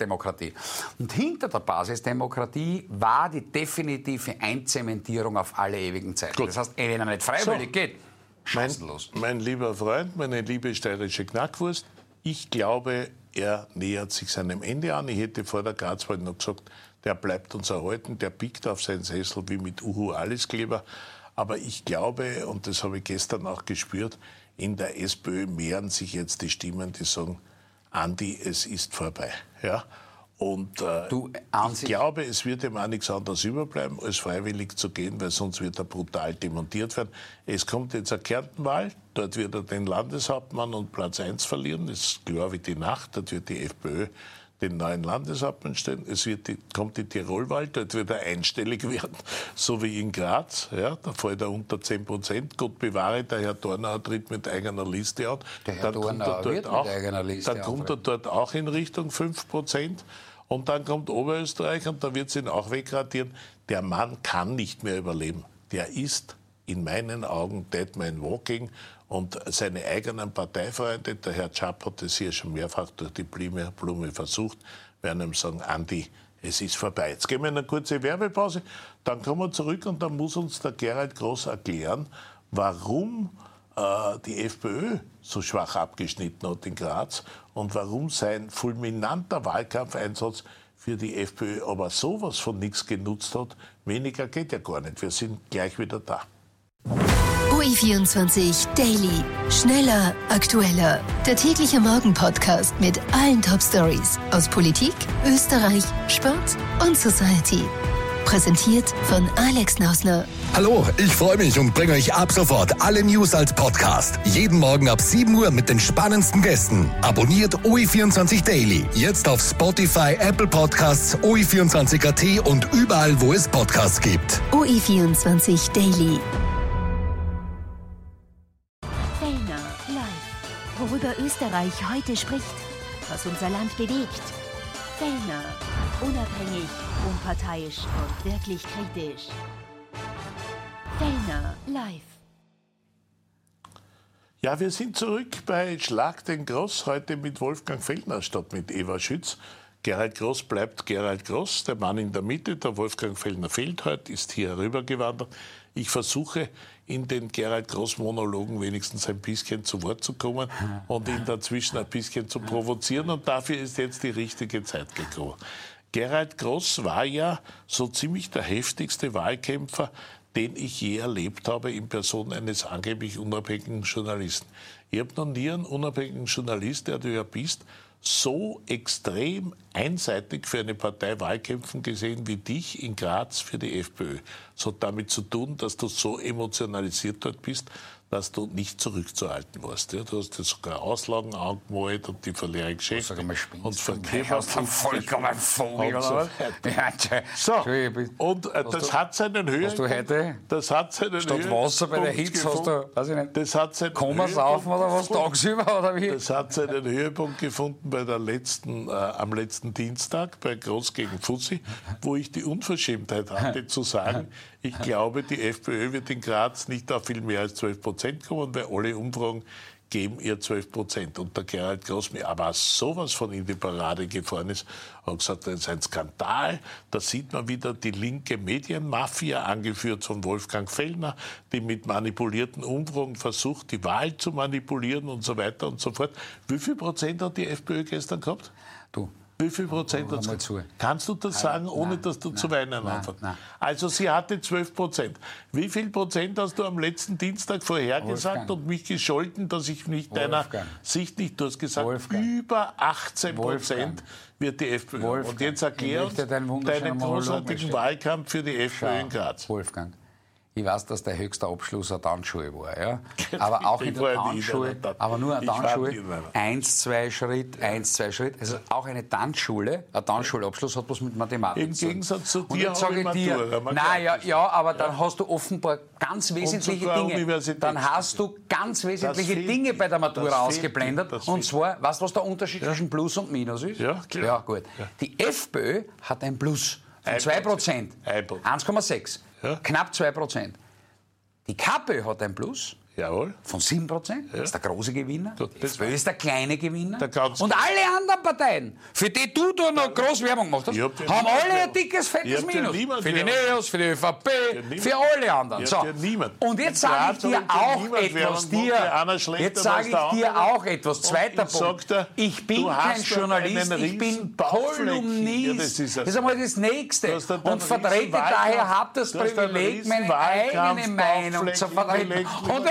C: Und hinter der Basisdemokratie war die definitive Einzementierung auf alle ewigen Zeiten.
B: Gut.
C: Das heißt, wenn er nicht freiwillig geht, chancenlos.
B: Mein lieber Freund, meine liebe steirische Knackwurst, ich glaube, er nähert sich seinem Ende an. Ich hätte vor der Grazwahl noch gesagt, der bleibt uns erhalten, der pickt auf seinen Sessel wie mit Uhu Alleskleber. Aber ich glaube, und das habe ich gestern auch gespürt, in der SPÖ mehren sich jetzt die Stimmen, die sagen, Andi, es ist vorbei. Ja? Und ich glaube, es wird ihm auch nichts anderes überbleiben, als freiwillig zu gehen, weil sonst wird er brutal demontiert werden. Es kommt jetzt eine Kärntenwahl, dort wird er den Landeshauptmann und Platz 1 verlieren, das ist klar wie die Nacht, dort wird die FPÖ den neuen Landeshauptmann stellen. Kommt die Tirolwahl, dort wird er einstellig werden, so wie in Graz. Ja, da fällt er unter 10%. Gott bewahre, der Herr Dornauer tritt mit eigener Liste an. Dann kommt er dort auch in Richtung 5%. Und dann kommt Oberösterreich und da wird es ihn auch wegradieren. Der Mann kann nicht mehr überleben. Der ist in meinen Augen dead man walking. Und seine eigenen Parteifreunde, der Herr Schaap hat das hier schon mehrfach durch die Blume versucht, werden ihm sagen, Andi, es ist vorbei. Jetzt gehen wir in eine kurze Werbepause, dann kommen wir zurück und dann muss uns der Gerald Groß erklären, warum die FPÖ so schwach abgeschnitten hat in Graz und warum sein fulminanter Wahlkampfeinsatz für die FPÖ aber sowas von nichts genutzt hat. Weniger geht ja gar nicht. Wir sind gleich wieder da.
D: OE24 Daily. Schneller, aktueller. Der tägliche Morgen-Podcast mit allen Top-Stories aus Politik, Österreich, Sport und Society. Präsentiert von Alex Nausner.
E: Hallo, ich freue mich und bringe euch ab sofort alle News als Podcast. Jeden Morgen ab 7 Uhr mit den spannendsten Gästen. Abonniert OE24 Daily. Jetzt auf Spotify, Apple Podcasts, OE24.at und überall, wo es Podcasts gibt.
D: OE24 Daily.
A: Worüber Österreich heute spricht, was unser Land bewegt. Fellner, unabhängig, unparteiisch und wirklich kritisch. Fellner live.
B: Ja, wir sind zurück bei Schlag den Gross, heute mit Wolfgang Fellner statt mit Eva Schütz. Gerald Gross bleibt Gerald Gross, der Mann in der Mitte. Der Wolfgang Fellner fehlt heute, ist hier herübergewandert. Ich versuche, in den Gerald Gross-Monologen wenigstens ein bisschen zu Wort zu kommen und ihn dazwischen ein bisschen zu provozieren. Und dafür ist jetzt die richtige Zeit gekommen. Gerald Gross war ja so ziemlich der heftigste Wahlkämpfer, den ich je erlebt habe in Person eines angeblich unabhängigen Journalisten. Ich habe noch nie einen unabhängigen Journalist, der du ja bist, so extrem einseitig für eine Partei Wahlkämpfen gesehen wie dich in Graz für die FPÖ. Das hat damit zu tun, dass du so emotionalisiert dort bist, dass du nicht zurückzuhalten warst. Ja, du hast dir sogar Auslagen angemalt und die verleeren Geschäfte und Verkehr.
C: Vollkommen Vogel, oder was?
B: So, und das hat seinen Höhepunkt. Das hat seinen
C: Statt Wasser bei der Hitze hast du, weiß ich nicht,
B: das hat seinen
C: Kommersaufen oder was, tagsüber oder wie?
B: Das hat seinen Höhepunkt gefunden bei der am letzten Dienstag bei Gross gegen Fussi, wo ich die Unverschämtheit hatte zu sagen, ich glaube, die FPÖ wird in Graz nicht auf viel mehr als 12% kommen, weil alle Umfragen geben ihr 12%. Und der Gerald Gross mir aber sowas von in die Parade gefahren ist, hat gesagt, das ist ein Skandal. Da sieht man wieder die linke Medienmafia, angeführt von Wolfgang Fellner, die mit manipulierten Umfragen versucht, die Wahl zu manipulieren und so weiter und so fort. Wie viel Prozent hat die FPÖ gestern gehabt?
C: Du.
B: Wie viel Prozent hat sie? Kannst du das sagen, ohne dass du zu weinen anfängst? Also sie hatte 12%. Wie viel Prozent hast du am letzten Dienstag vorhergesagt und mich gescholten, dass ich nicht deiner Sicht nicht... Du hast gesagt, über 18% wird die FPÖ. Und jetzt erklär uns deinen großartigen Wahlkampf für die FPÖ in Graz.
C: Wolfgang. Ich weiß, dass der höchste Abschluss eine Tanzschule war, ja. Aber auch in der Tanzschule, aber nur eine Tanzschule, 1-2 Schritt, 1-2 Schritt. Also auch eine Tanzschule, ein Tanzschulabschluss hat was mit Mathematik zu tun.
B: Im Gegensatz zu dir habe ich Matura.
C: Ja, aber dann hast du offenbar ganz wesentliche Dinge. Dann hast du ganz wesentliche Dinge bei der Matura ausgeblendet. Und zwar, weißt du, was der Unterschied zwischen Plus und Minus ist?
B: Ja, klar.
C: Ja, gut. Die FPÖ hat ein Plus von 2%, 1,6. Ja. Knapp 2%. Die KPÖ hat ein Plus von 7%. Ja. Das ist der große Gewinner. Die FPÖ ist der kleine Gewinner. Und alle anderen Parteien, für die du da noch groß Werbung gemacht hast, haben alle ein dickes, fettes Minus. Für die NEOS, für die ÖVP, für alle anderen. So. Und jetzt sage ich dir auch etwas. Jetzt sage ich dir auch etwas. Zweiter Punkt. Ich bin kein Journalist, ich bin Kolumnist. Das ist einmal das Nächste. Und vertrete daher hab das Privileg, meine eigene Meinung zu vertreten. Und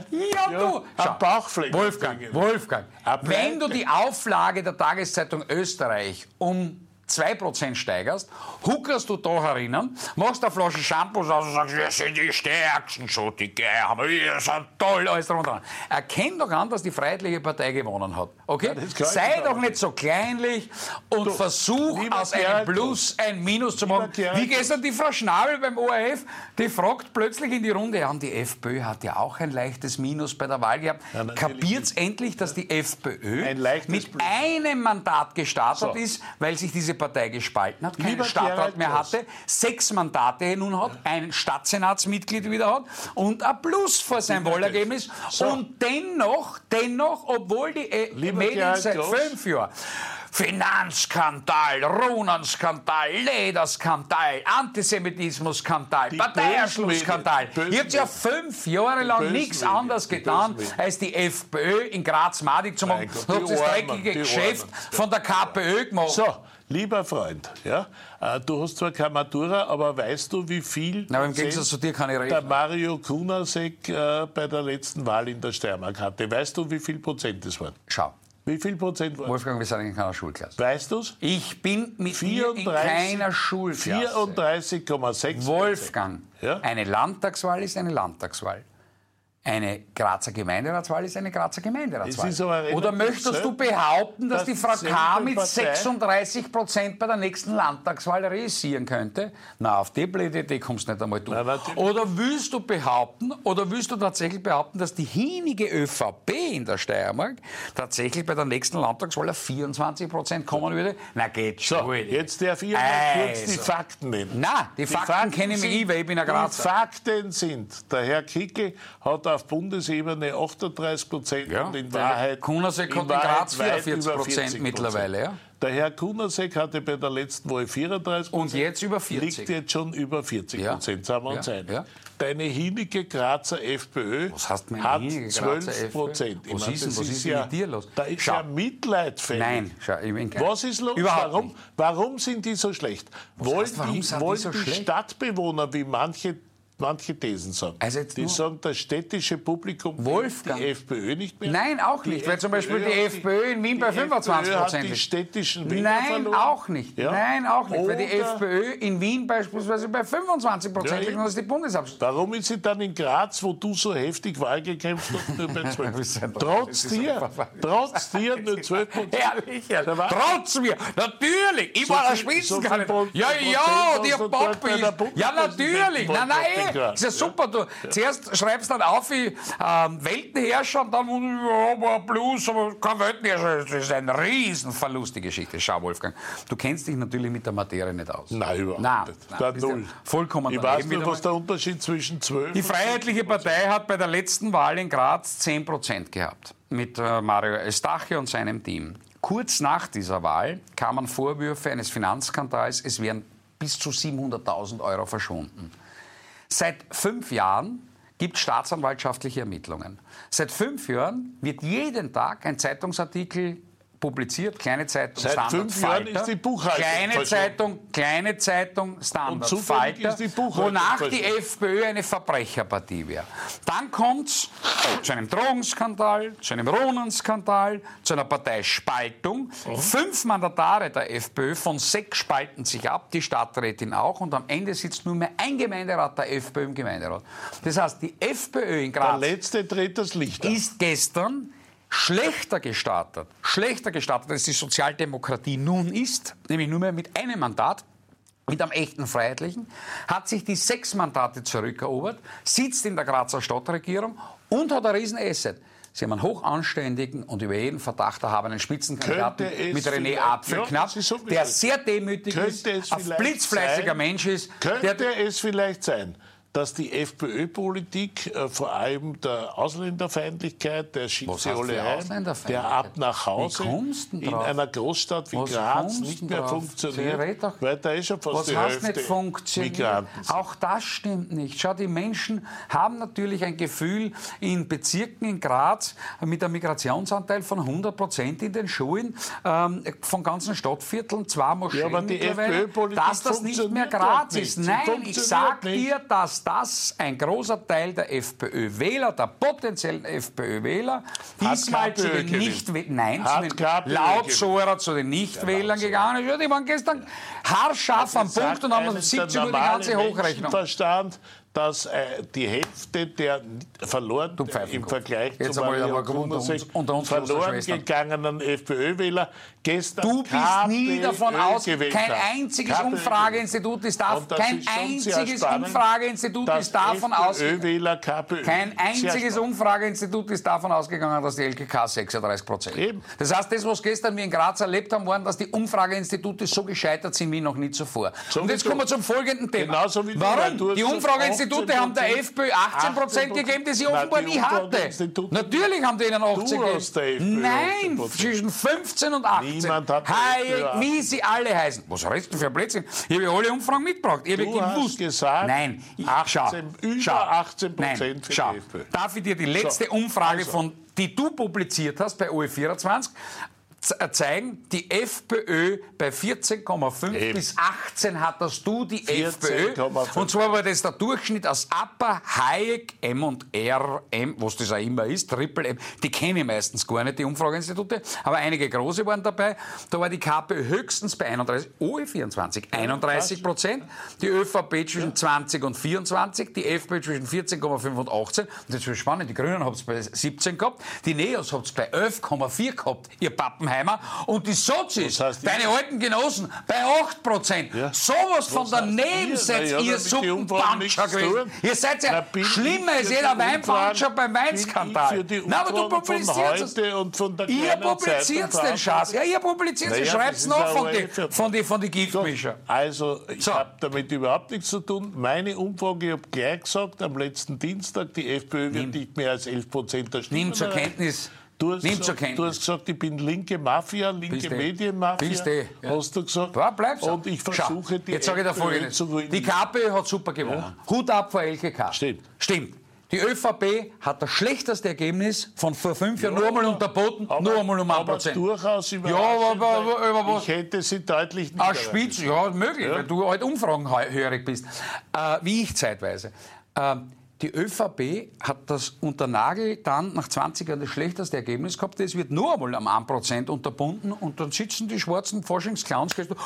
B: Bauchfleck.
C: Wolfgang, wenn du die Auflage der Tageszeitung Österreich um 2% steigerst, huckerst du da herinnen, machst eine Flasche Shampoos aus und sagst, wir sind die Stärksten, so die Geier, wir sind toll, alles drunter. Erkenn doch an, dass die Freiheitliche Partei gewonnen hat. Okay? Ja, sei doch nicht so kleinlich und versuch aus einem Plus ein Minus zu machen. Wie gestern die Frau Schnabel beim ORF, die fragt plötzlich in die Runde, die FPÖ hat ja auch ein leichtes Minus bei der Wahl gehabt. Ja, kapiert's endlich, dass die FPÖ mit einem Mandat gestartet ist, weil sich diese Partei gespalten hat, keinen Stadtrat mehr hatte, 6 Mandate nun hat, ein Stadtsenatsmitglied wieder hat und ein Plus vor seinem Wahlergebnis. Und dennoch, obwohl die Medien seit 5 Jahren Finanzskandal, Runenskandal, Lederskandal, Antisemitismusskandal, Parteiausschlussskandal. Ihr habt ja 5 Jahre lang nichts anderes getan, als die FPÖ in Graz madig zu machen. Du habt das dreckige Geschäft von der KPÖ gemacht.
B: So, lieber Freund, ja, du hast zwar keine Matura, aber weißt du, wie viel
C: im Gegensatz zu dir kann ich reden.
B: Der Mario Kunasek bei der letzten Wahl in der Steiermark hatte? Weißt du, wie viel Prozent das waren?
C: Schau.
B: Wie viel Prozent waren?
C: Wolfgang, wir sind in keiner Schulklasse.
B: Weißt du's?
C: Ich bin mit dir in keiner Schulklasse.
B: 34,6%.
C: Wolfgang, eine Landtagswahl ist eine Landtagswahl. Eine Grazer Gemeinderatswahl ist eine Grazer Gemeinderatswahl. Oder möchtest du behaupten, dass die Frau K. mit 36% bei der nächsten Landtagswahl reüssieren könnte? Na, auf die blöde Idee kommst du nicht einmal durch. Oder willst du tatsächlich behaupten, dass die hinige ÖVP in der Steiermark tatsächlich bei der nächsten Landtagswahl auf 24% kommen würde? Na, geht schon.
B: So, jetzt darf ich kurz die Fakten nennen.
C: Na, die Fakten kenne ich, weil ich bin ein Grazer.
B: Die Fakten sind, der Herr Kickl hat aber auf Bundesebene 38% und in Wahrheit
C: Kunasek hat in Graz 44% mittlerweile. Ja?
B: Der Herr Kunasek hatte bei der letzten Wahl 34%.
C: Und jetzt über 40%.
B: Liegt jetzt schon über 40%, sagen wir uns ein.
C: Ja.
B: Deine hinnige Grazer FPÖ hat 12%.
C: Was ist denn mit dir los?
B: Da ist ja Mitleid fällig.
C: Nein,
B: was ist los? Warum sind die so schlecht? Wollen die Stadtbewohner, wie manche Thesen sagen.
C: Also
B: die sagen, das städtische Publikum
C: Wolfgang.
B: Die FPÖ nicht mehr.
C: Nein, auch nicht, weil zum Beispiel die FPÖ in Wien bei 25%
B: ist. Die städtischen Wähler
C: Nein,
B: verloren.
C: auch nicht.
B: Ja?
C: Nein, auch nicht, weil die
B: Oder
C: FPÖ in Wien beispielsweise bei 25% liegt, und das ist die Bundeshauptstadt.
B: Warum ist sie dann in Graz, wo du so heftig Wahl gekämpft hast, nur bei 12%? Trotz dir nur 12%.
C: Herrlich. Trotz mir, natürlich. Ich war der Spitzenkandidat. Ja, die Poppi. Ja, natürlich. Nein. Das ist ja super. Du zuerst schreibst dann auf wie Weltenherrscher und dann Plus, aber kein Weltenherrscher. Das ist ein Riesenverlust, die Geschichte. Schau, Wolfgang, du kennst dich natürlich mit der Materie nicht aus.
B: Nein, überhaupt nicht. Null.
C: Vollkommen
B: ich weiß nur, was der Unterschied zwischen 12
C: Die Freiheitliche Partei hat bei der letzten Wahl in Graz 10% gehabt. Mit Mario Eustache und seinem Team. Kurz nach dieser Wahl kamen Vorwürfe eines Finanzskandals, es wären bis zu 700.000 Euro verschwunden. Seit 5 Jahren gibt es staatsanwaltschaftliche Ermittlungen. Seit 5 Jahren wird jeden Tag ein Zeitungsartikel publiziert, kleine Zeitung,
B: Seit
C: Standard,
B: 5 Jahren ist die Buchhaltung
C: kleine Zeitung, Standard,
B: und
C: Falter,
B: ist die Buchhaltung
C: wonach die FPÖ eine Verbrecherpartie wäre. Dann kommt es zu einem Drogenskandal, zu einem Runenskandal, zu einer Parteispaltung. 5 Mandatare der FPÖ, von 6 spalten sich ab, die Stadträtin auch, und am Ende sitzt nur mehr ein Gemeinderat der FPÖ im Gemeinderat. Das heißt, die FPÖ in Graz
B: der Letzte dreht das Licht an.
C: Ist gestern schlechter gestartet, als die Sozialdemokratie nun ist, nämlich nur mehr mit einem Mandat, mit einem echten Freiheitlichen, hat sich die 6 Mandate zurückerobert, sitzt in der Grazer Stadtregierung und hat ein Riesenasset. Sie haben einen hochanständigen und über jeden Verdacht erhabenen Spitzenkandidaten mit René Apfelknapp, der sehr demütig ist, ein blitzfleißiger Mensch ist.
B: Könnte es vielleicht sein, dass die FPÖ-Politik vor allem der Ausländerfeindlichkeit, der schickt sie alle heim, der ab nach Hause in einer Großstadt wie Graz nicht mehr funktioniert, weil da ist schon fast die Hälfte Migranten.
C: Auch das stimmt nicht. Schau, die Menschen haben natürlich ein Gefühl in Bezirken in Graz mit einem Migrationsanteil von 100% in den Schulen, von ganzen Stadtvierteln, 2 Moscheen
B: aber die
C: mittlerweile, dass das nicht mehr Graz ist. Nein, ich sag dir, dass das ein großer Teil der FPÖ-Wähler, der potenziellen FPÖ-Wähler, diesmal zu den laut Sohrer zu den Nichtwählern gegangen ist. Ja, die waren gestern haarscharf am Punkt und haben um 17 Uhr die ganze Hochrechnung.
B: Verstand, dass die Hälfte der verloren im Vergleich zu verloren gegangenen FPÖ-Wähler gestern
C: Du bist nie davon aus, kein einziges Umfrageinstitut ist davon ausgegangen, dass die LKK 36%.
B: Eben.
C: Das heißt, das, was gestern wir in Graz erlebt haben, waren, dass die Umfrageinstitute so gescheitert sind wie noch nie zuvor. Und jetzt kommen wir zum folgenden Thema. Warum? Die Umfrageinstitute haben der FPÖ 18% gegeben, die sie offenbar nie hatte. Natürlich haben die ihnen 18 gegeben. Nein, zwischen 15 und 18.
B: Niemand hat
C: Hayek, wie sie alle heißen. Was redest du für Blödsinn? Ich habe alle Umfragen mitgebracht.
B: Du hast gesagt,
C: nein,
B: über 18% für die FPÖ.
C: Darf ich dir die letzte Umfrage, die du publiziert hast bei OE24, zeigen, die FPÖ bei 14,5 bis 18 hattest du die FPÖ. Und zwar war das der Durchschnitt aus APA, Hayek, M&R, was das auch immer ist, Triple M, die kenne ich meistens gar nicht, die Umfrageinstitute, aber einige große waren dabei. Da war die KPÖ höchstens bei 31%, die ÖVP zwischen 20 und 24, die FPÖ zwischen 14,5 und 18. Und das ist spannend, die Grünen habt es bei 17 gehabt, die Neos habt es bei 11,4 gehabt, ihr Pappenheimer. Heimer und die Sozis,
B: Das heißt,
C: deine alten Genossen, bei 8%.
B: Ja.
C: Sowas von
B: Was
C: daneben
B: heißt
C: seid
B: ihr? Na ja,
C: ihr
B: damit die Umfragen nichts
C: Suppenpuncher
B: tun.
C: gewesen. Ihr seid
B: Na,
C: ja
B: bin
C: schlimmer
B: ich
C: als
B: für
C: jeder
B: die
C: Weinpuncher
B: Umfragen-
C: beim Weinskandal.
B: Bin ich für die
C: Na, aber du
B: Umfragen von
C: publizierst es.
B: heute und von der
C: Ihr
B: kleinen
C: publiziert
B: Zeitung
C: den Schatz. Ja, ihr publiziert es.
B: Naja,
C: Schreibt
B: das
C: es
B: ist
C: noch
B: aber
C: von die Giftmischer.
B: Also, ich
C: So.
B: habe damit überhaupt nichts zu tun. Meine Umfrage, ich habe gleich gesagt, am letzten Dienstag, die FPÖ wird nicht mehr als 11% der Stimmen
C: Nimm zur
B: erreichen.
C: Kenntnis.
B: Du hast,
C: Nimm zur
B: gesagt,
C: Kenntnis.
B: du hast gesagt, ich bin linke Mafia, linke
C: Bist du.
B: Medienmafia.
C: Bist du, ja.
B: Hast du gesagt?
C: Ja, bleib so.
B: Und ich versuche, die
C: jetzt sage ich dir
B: FPÖ
C: Folgendes.
B: zu ruinieren.
C: Die KPÖ hat super gewonnen. Hut ab vor LKK.
B: Stimmt.
C: Die ÖVP hat das schlechteste Ergebnis von vor 5 Jahren nur einmal unterboten, nur einmal um 1%.
B: Durchaus
C: Ja,
B: überraschend,
C: aber was?
B: ich hätte sie deutlich nicht
C: Als Spitze, ja, möglich,
B: Ja.
C: weil du halt umfragenhörig bist. Wie ich zeitweise. Die ÖVP hat das unter Nagel dann nach 20 Jahren das schlechteste Ergebnis gehabt. Das wird nur einmal am 1% unterbunden und dann sitzen die schwarzen Faschingsclowns und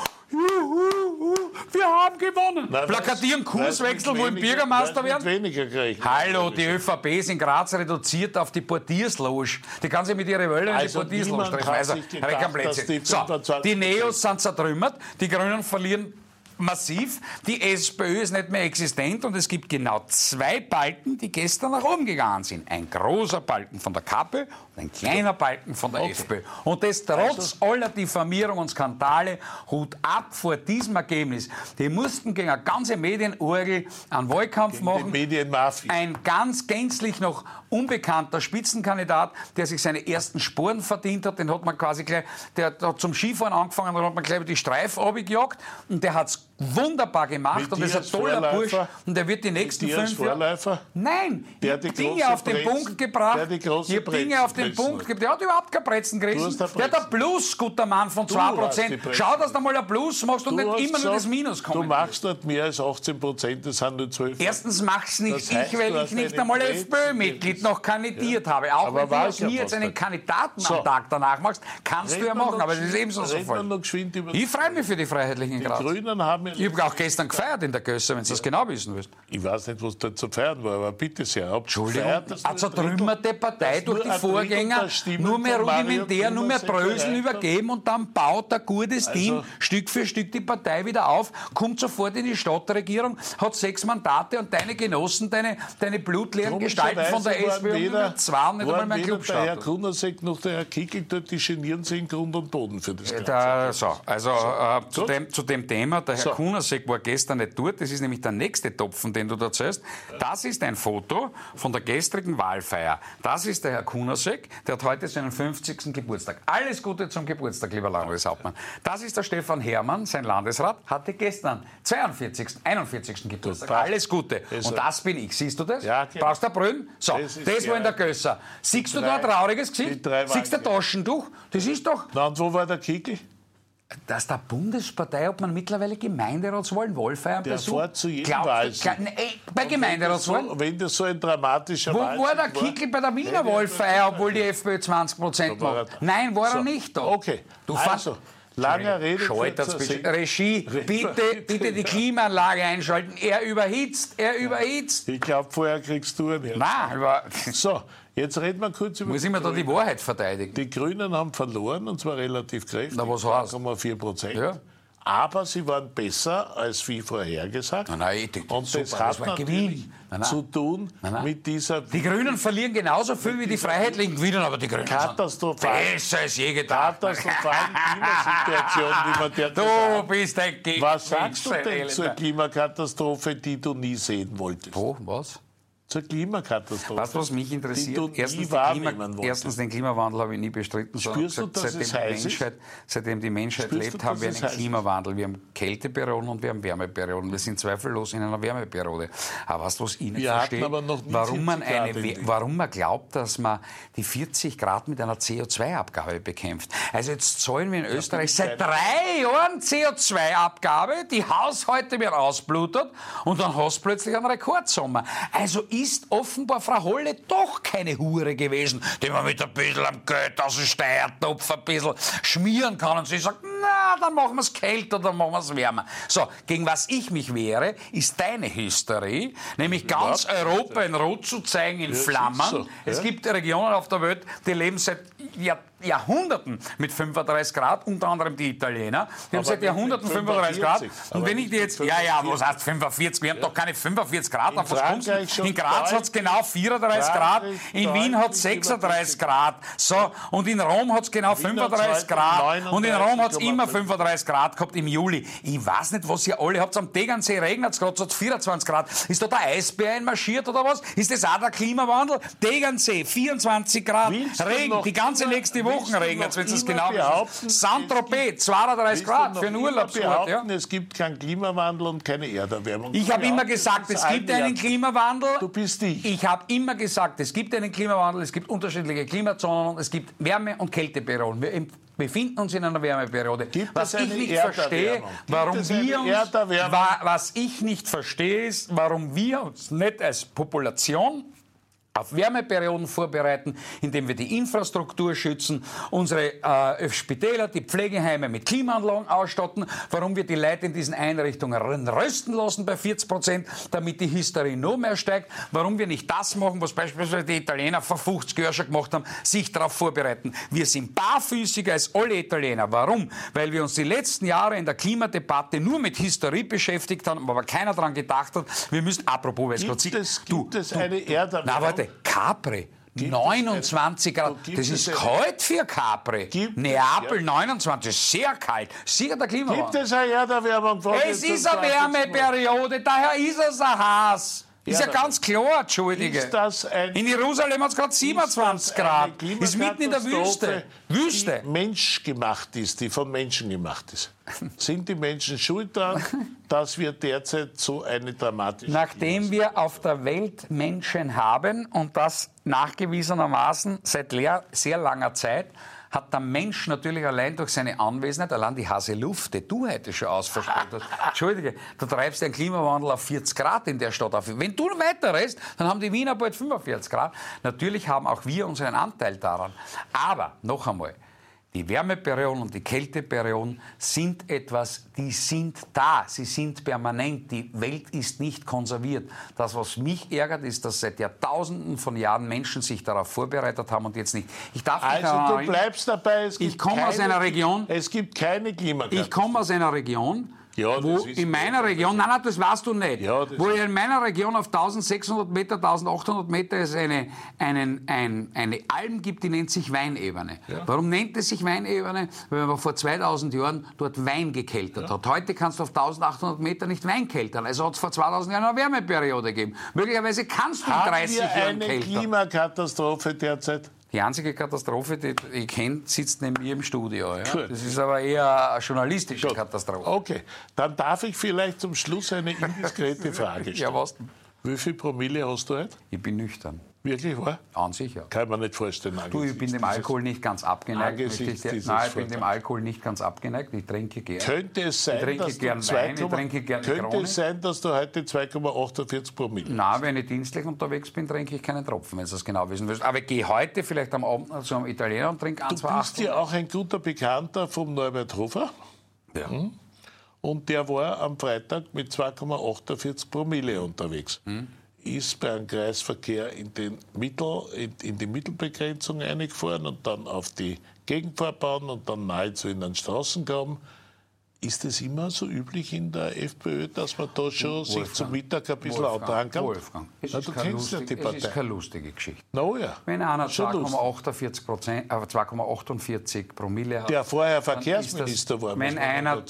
C: wir haben gewonnen.
B: Nein,
C: Plakatieren Kurswechsel, wollen
B: weniger-
C: Bürgermeister
B: weil es
C: werden.
B: mit weniger gerechnet.
C: Hallo, die ÖVP ist in Graz reduziert auf die Portiersloge. Die kann sich mit ihren Wöllen in die
B: Also
C: Portiersloge
B: niemand
C: treffen.
B: hat
C: Also,
B: sich gedacht,
C: kein Blödsinn.
B: dass die
C: So,
B: 25%
C: die Neos sind zertrümmert, die Grünen verlieren massiv, die SPÖ ist nicht mehr existent und es gibt genau 2 Balken, die gestern nach oben gegangen sind. Ein großer Balken von der KPÖ und ein kleiner Balken von der FPÖ. Und das trotz aller Diffamierung und Skandale. Hut ab vor diesem Ergebnis. Die mussten gegen eine ganze Medienorgel einen Wahlkampf machen.
B: Die Medienmafia.
C: Ein ganz gänzlich noch unbekannter Spitzenkandidat, der sich seine ersten Sporen verdient hat, den hat man quasi gleich, der hat zum Skifahren angefangen, dann hat man gleich die Streifen runtergejagt und der hat es wunderbar gemacht
B: Mit
C: und
B: dir
C: ist ein
B: als
C: toller Bursch
B: Vorläufer?
C: und der wird die nächsten
B: dir als
C: 5 Jahre...
B: Vorläufer?
C: Nein,
B: Der
C: ich
B: die
C: hab Dinge
B: große
C: auf den
B: Brezen-
C: Punkt gebracht.
B: der die große
C: Ich hab Dinge auf den
B: Brezen
C: Punkt gebracht. Der hat überhaupt keine Brezen gerissen.
B: hast eine
C: Der hat ein
B: Brezen.
C: Plus, guter Mann, von
B: hast die
C: 2%.
B: Brezen.
C: Schau, dass du mal ein Plus machst und
B: Du
C: nicht
B: hast
C: immer nur
B: gesagt,
C: das Minus
B: Du
C: kommt.
B: machst dort mehr als 18%, das sind nur 12%.
C: Erstens mach's nicht
B: Das heißt,
C: ich, weil
B: du
C: ich
B: hast
C: nicht
B: eine
C: einmal
B: Brezen
C: FPÖ-Mitglied noch kandidiert habe. Auch
B: Aber
C: wenn
B: war
C: du
B: ich
C: aus
B: ja
C: mir jetzt
B: fast
C: einen
B: nicht.
C: Kandidaten
B: So.
C: am Tag danach machst, kannst du ja
B: Reden wir
C: machen,
B: noch
C: aber das ist ebenso so
B: reden wir
C: voll.
B: noch geschwind über
C: Ich freue mich für die Freiheitlichen in
B: die
C: Graz.
B: Grünen haben ja
C: Ich habe auch gestern gefeiert in der Gösse, wenn du das genau wissen willst.
B: Ich weiß nicht, was dort zu feiern war, aber bitte sehr.
C: Entschuldigung, eine zertrümmerte Partei durch die Vorgänger, nur mehr rudimentär, nur mehr Bröseln übergeben und dann baut ein gutes Team Stück für Stück die Partei wieder auf, kommt sofort in die Stadtregierung, hat 6 Mandate und deine Genossen, deine blutleeren Gestalten von der SPÖ haben nur 2 und nicht einmal mehr
B: Weder der Herr
C: Clubstatus.
B: Kunasek noch der Herr Kickel dort, die genieren sich in Grund und Boden für das Ganze.
C: Zu dem Thema, der Herr
B: So.
C: Kunasek war gestern nicht dort, das ist nämlich der nächste Topfen, den du da erzählst. Das ist ein Foto von der gestrigen Wahlfeier. Das ist der Herr Kunasek, der hat heute seinen 50. Geburtstag. Alles Gute zum Geburtstag, lieber Landeshauptmann. Das ist der Stefan Herrmann, sein Landesrat, hatte gestern 41. Geburtstag.
B: passt.
C: Alles Gute.
B: Also-
C: Und das bin ich. Siehst du das?
B: Ja, genau.
C: Brauchst du Brüllen? So,
B: Das ist
C: das war in der
B: geil.
C: Gösser. Siehst du
B: Die
C: da ein
B: drei-
C: trauriges
B: die
C: Gesicht?
B: drei
C: Siehst du ein
B: waren-
C: Taschentuch? Das ist doch...
B: Na, und wo war der Kickel?
C: Dass der Bundespartei, ob man mittlerweile Gemeinderatswahlen, Wahlfeiern
B: Der
C: besucht.
B: fährt zu jedem Wahlsieg.
C: Bei Gemeinderatswahlen.
B: Wenn das so ein dramatischer
C: Wo
B: Wahlsieg
C: war der Kickel bei der Wiener Wahlfeier, obwohl die FPÖ 20%
B: Da war er
C: macht?
B: da.
C: Nein, war
B: So,
C: er nicht da.
B: okay.
C: Du
B: Also, langer Rede,
C: Schaltert's
B: kurzer
C: bitte.
B: Sinn.
C: Regie, bitte die Klimaanlage einschalten. Er überhitzt.
B: Ich glaube, vorher kriegst du einen.
C: Nein,
B: So, jetzt reden wir kurz über
C: muss ich mir da die Wahrheit verteidigen?
B: Die Grünen haben verloren, und zwar relativ kräftig.
C: Na, was heißt?
B: 2,4%.
C: Ja.
B: Aber sie waren besser als wie vorhergesagt.
C: Nein,
B: Und
C: super,
B: das hat
C: das war ein
B: natürlich
C: Gewinn. Nein.
B: zu tun
C: Nein.
B: mit dieser
C: Die Grünen verlieren genauso viel wie die Freiheitlichen gewinnen, aber die Grünen
B: katastrophalen
C: sind besser als je gedacht.
B: Klimasituation, wie man der
C: Du bist ein Gegner.
B: Was sagst du denn zur Klimakatastrophe, die du nie sehen wolltest?
C: Wo, was?
B: Zur Klimakatastrophe.
C: Weißt du, was mich
B: Die
C: interessiert?
B: du nie wahrnehmen wolltest.
C: Erstens, den Klimawandel habe ich nie bestritten. sondern
B: Spürst du, dass es heiß ist?
C: Seitdem die Menschheit
B: Spürst
C: lebt,
B: du,
C: haben wir
B: dass es
C: einen
B: heiß ist?
C: Klimawandel. Wir haben Kälteperioden und wir haben Wärmeperioden. Wir sind zweifellos in einer Wärmeperiode. Aber weißt du, was ich nicht
B: Wir hatten
C: verstehe?
B: aber noch nie
C: Warum man
B: 40 Grad in Wien.
C: warum man glaubt, dass man die 40 Grad mit einer CO2-Abgabe bekämpft. Also jetzt zahlen wir in Österreich seit 3 Jahren CO2-Abgabe, die Haushalte werden ausblutet und dann hast du plötzlich einen Rekordsommer. Also ist offenbar Frau Holle doch keine Hure gewesen, die man mit ein bisschen am Geld aus dem Steiertopf ein bisschen schmieren kann und sie sagt, na, dann machen wir es kälter, dann machen wir es wärmer. So, gegen was ich mich wehre, ist deine Hysterie, nämlich ganz Europa in Rot zu zeigen, in Flammen.
B: so,
C: Es
B: ja.
C: gibt Regionen auf der Welt, die leben seit Jahrhunderten mit 35 Grad, unter anderem die Italiener. Die haben seit Jahrhunderten 35 Grad. Und wenn ich die jetzt, was heißt 45? Wir haben doch keine 45 Grad. Auf was kommst du? In Graz hat es genau 34 Grad, in Wien hat es 36 Grad. So, und in Rom hat es genau 35 Grad. Und in Rom hat es immer 35 Grad gehabt im Juli. Ich weiß nicht, was ihr alle habt. Am Tegernsee regnet es gerade, so 24 Grad. Ist da der Eisbär einmarschiert oder was? Ist das auch der Klimawandel? Tegernsee, 24 Grad, Regen, die ganze nächste Woche regnet es, wenn es genau ist. Saint-Tropez, 32 Grad für einen Urlaubsort. Ja?
B: Es gibt keinen Klimawandel und keine Erderwärmung.
C: Ich habe immer gesagt, es gibt einen Klimawandel.
B: Du bist ich.
C: Ich habe immer gesagt, es gibt einen Klimawandel, es gibt unterschiedliche Klimazonen, es gibt Wärme- und Kälteperioden. Wir befinden uns in einer Wärmeperiode. Was ich nicht verstehe, was ich nicht verstehe, ist, warum wir uns nicht als Population auf Wärmeperioden vorbereiten, indem wir die Infrastruktur schützen, unsere Spitäler, die Pflegeheime mit Klimaanlagen ausstatten, warum wir die Leute in diesen Einrichtungen rösten lassen bei 40%, damit die Hysterie noch mehr steigt, warum wir nicht das machen, was beispielsweise die Italiener vor 50 Jahren schon gemacht haben, sich darauf vorbereiten. Wir sind barfüßiger als alle Italiener. Warum? Weil wir uns die letzten Jahre in der Klimadebatte nur mit Hysterie beschäftigt haben, aber keiner daran gedacht hat, wir müssen, apropos,
B: gibt es eine Erderwärmung?
C: Capri, 29 Grad, das ist kalt für Capri. Neapel, 29, sehr kalt. Sicher der Klimawandel.
B: Gibt es eine Erderwärmung?
C: Es ist eine Wärmeperiode, daher ist es ein Hass. Ist ja ganz klar, Entschuldige. In Jerusalem hat es gerade 27 Grad. Ist mitten in der Wüste.
B: Die menschgemacht ist, die von Menschen gemacht ist. Sind die Menschen schuld daran, dass wir derzeit so eine dramatische...
C: Nachdem wir auf der Welt Menschen haben und das nachgewiesenermaßen seit sehr langer Zeit, hat der Mensch natürlich allein durch seine Anwesenheit, allein die Haseluft, die du heute schon ausversprochen hast, Entschuldige, du treibst den Klimawandel auf 40 Grad in der Stadt auf. Wenn du weiter rennst, dann haben die Wiener bald 45 Grad. Natürlich haben auch wir unseren Anteil daran. Aber, noch einmal, die Wärmeperioden und die Kälteperioden sind etwas, die sind da, sie sind permanent, die Welt ist nicht konserviert. Das, was mich ärgert, ist, dass seit Jahrtausenden von Jahren Menschen sich darauf vorbereitet haben und jetzt nicht. Ich darf nicht
B: also du bleibst dabei,
C: ich komme aus einer Region...
B: Es gibt keine Klimakatastrophe.
C: Ich komme aus einer Region...
B: Ja,
C: wo in meiner Region, nein, das weißt du nicht,
B: ja,
C: wo in meiner Region auf 1600 Meter, 1800 Meter es eine Alm gibt, die nennt sich Weinebene. Ja. Warum nennt es sich Weinebene? Weil man vor 2000 Jahren dort Wein gekeltert hat. Heute kannst du auf 1800 Meter nicht Wein keltern. Also hat es vor 2000 Jahren eine Wärmeperiode gegeben. Möglicherweise kannst du in 30 Jahren keltern.
B: Haben wir eine Klimakatastrophe derzeit?
C: Die einzige Katastrophe, die ich kenne, sitzt neben mir im Studio. Ja? Das ist aber eher eine journalistische Katastrophe.
B: Okay, dann darf ich vielleicht zum Schluss eine indiskrete Frage stellen.
C: Ja, was?
B: Wie viel Promille hast du heute?
C: Ich bin nüchtern.
B: Wirklich, wahr?
C: An sich, ja.
B: Kann man nicht vorstellen.
C: Du, ich bin dem Alkohol nicht ganz abgeneigt. Ich bin dem Alkohol nicht ganz abgeneigt. Ich trinke gern.
B: Könnte es sein, dass du heute 2,48 Promille hast?
C: Nein, wenn ich dienstlich unterwegs bin, trinke ich keinen Tropfen, wenn du das genau wissen willst. Aber ich gehe heute vielleicht am Abend zu einem Italiener und trinke 1, 2, 8.
B: Du bist ja auch ein guter Bekannter vom Norbert Hofer.
C: Ja.
B: Und der war am Freitag mit 2,48 Promille unterwegs. Ist beim Kreisverkehr in die Mittelbegrenzung eingefahren und dann auf die Gegenfahrbahn und dann nahezu in den Straßengraben. Ist es immer so üblich in der FPÖ, dass man da schon sich zum Mittag ein bisschen dran kann?
C: Wolfgang, es ist keine lustige Geschichte.
B: No, ja.
C: Wenn einer 2,48 Promille hat...
B: Der vorher Verkehrsminister war,
C: wenn einer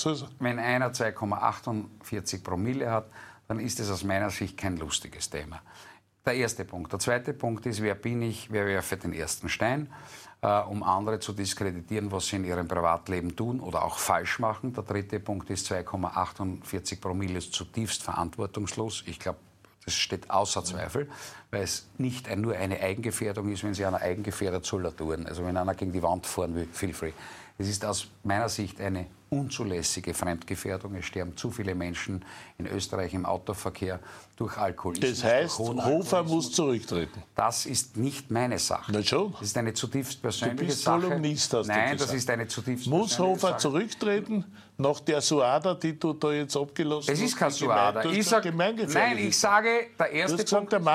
C: 2,48 Promille hat, dann ist es aus meiner Sicht kein lustiges Thema. Der erste Punkt. Der zweite Punkt ist, wer bin ich, wer werfe den ersten Stein, um andere zu diskreditieren, was sie in ihrem Privatleben tun oder auch falsch machen. Der dritte Punkt ist, 2,48 Promille ist zutiefst verantwortungslos. Ich glaube, das steht außer Zweifel, weil es nicht nur eine Eigengefährdung ist, wenn sie einer eigengefährdet soll er tun. Also wenn einer gegen die Wand fahren will, feel free. Es ist aus meiner Sicht eine unzulässige Fremdgefährdung. Es sterben zu viele Menschen in Österreich im Autoverkehr durch Alkoholismus.
B: Das heißt, Hofer muss zurücktreten.
C: Das ist nicht meine Sache.
B: Na schon.
C: Das ist eine zutiefst persönliche
B: du bist
C: Sache.
B: Kolumnist, hast
C: Nein,
B: du gesagt.
C: das ist eine zutiefst
B: muss
C: persönliche
B: Hofer
C: Sache.
B: zurücktreten nach der Suada, die du da jetzt abgelassen hast?
C: Es ist keine Suada.
B: Nein, ich sage, der Mann ist
C: der erste
B: Punkt. Der Mann ist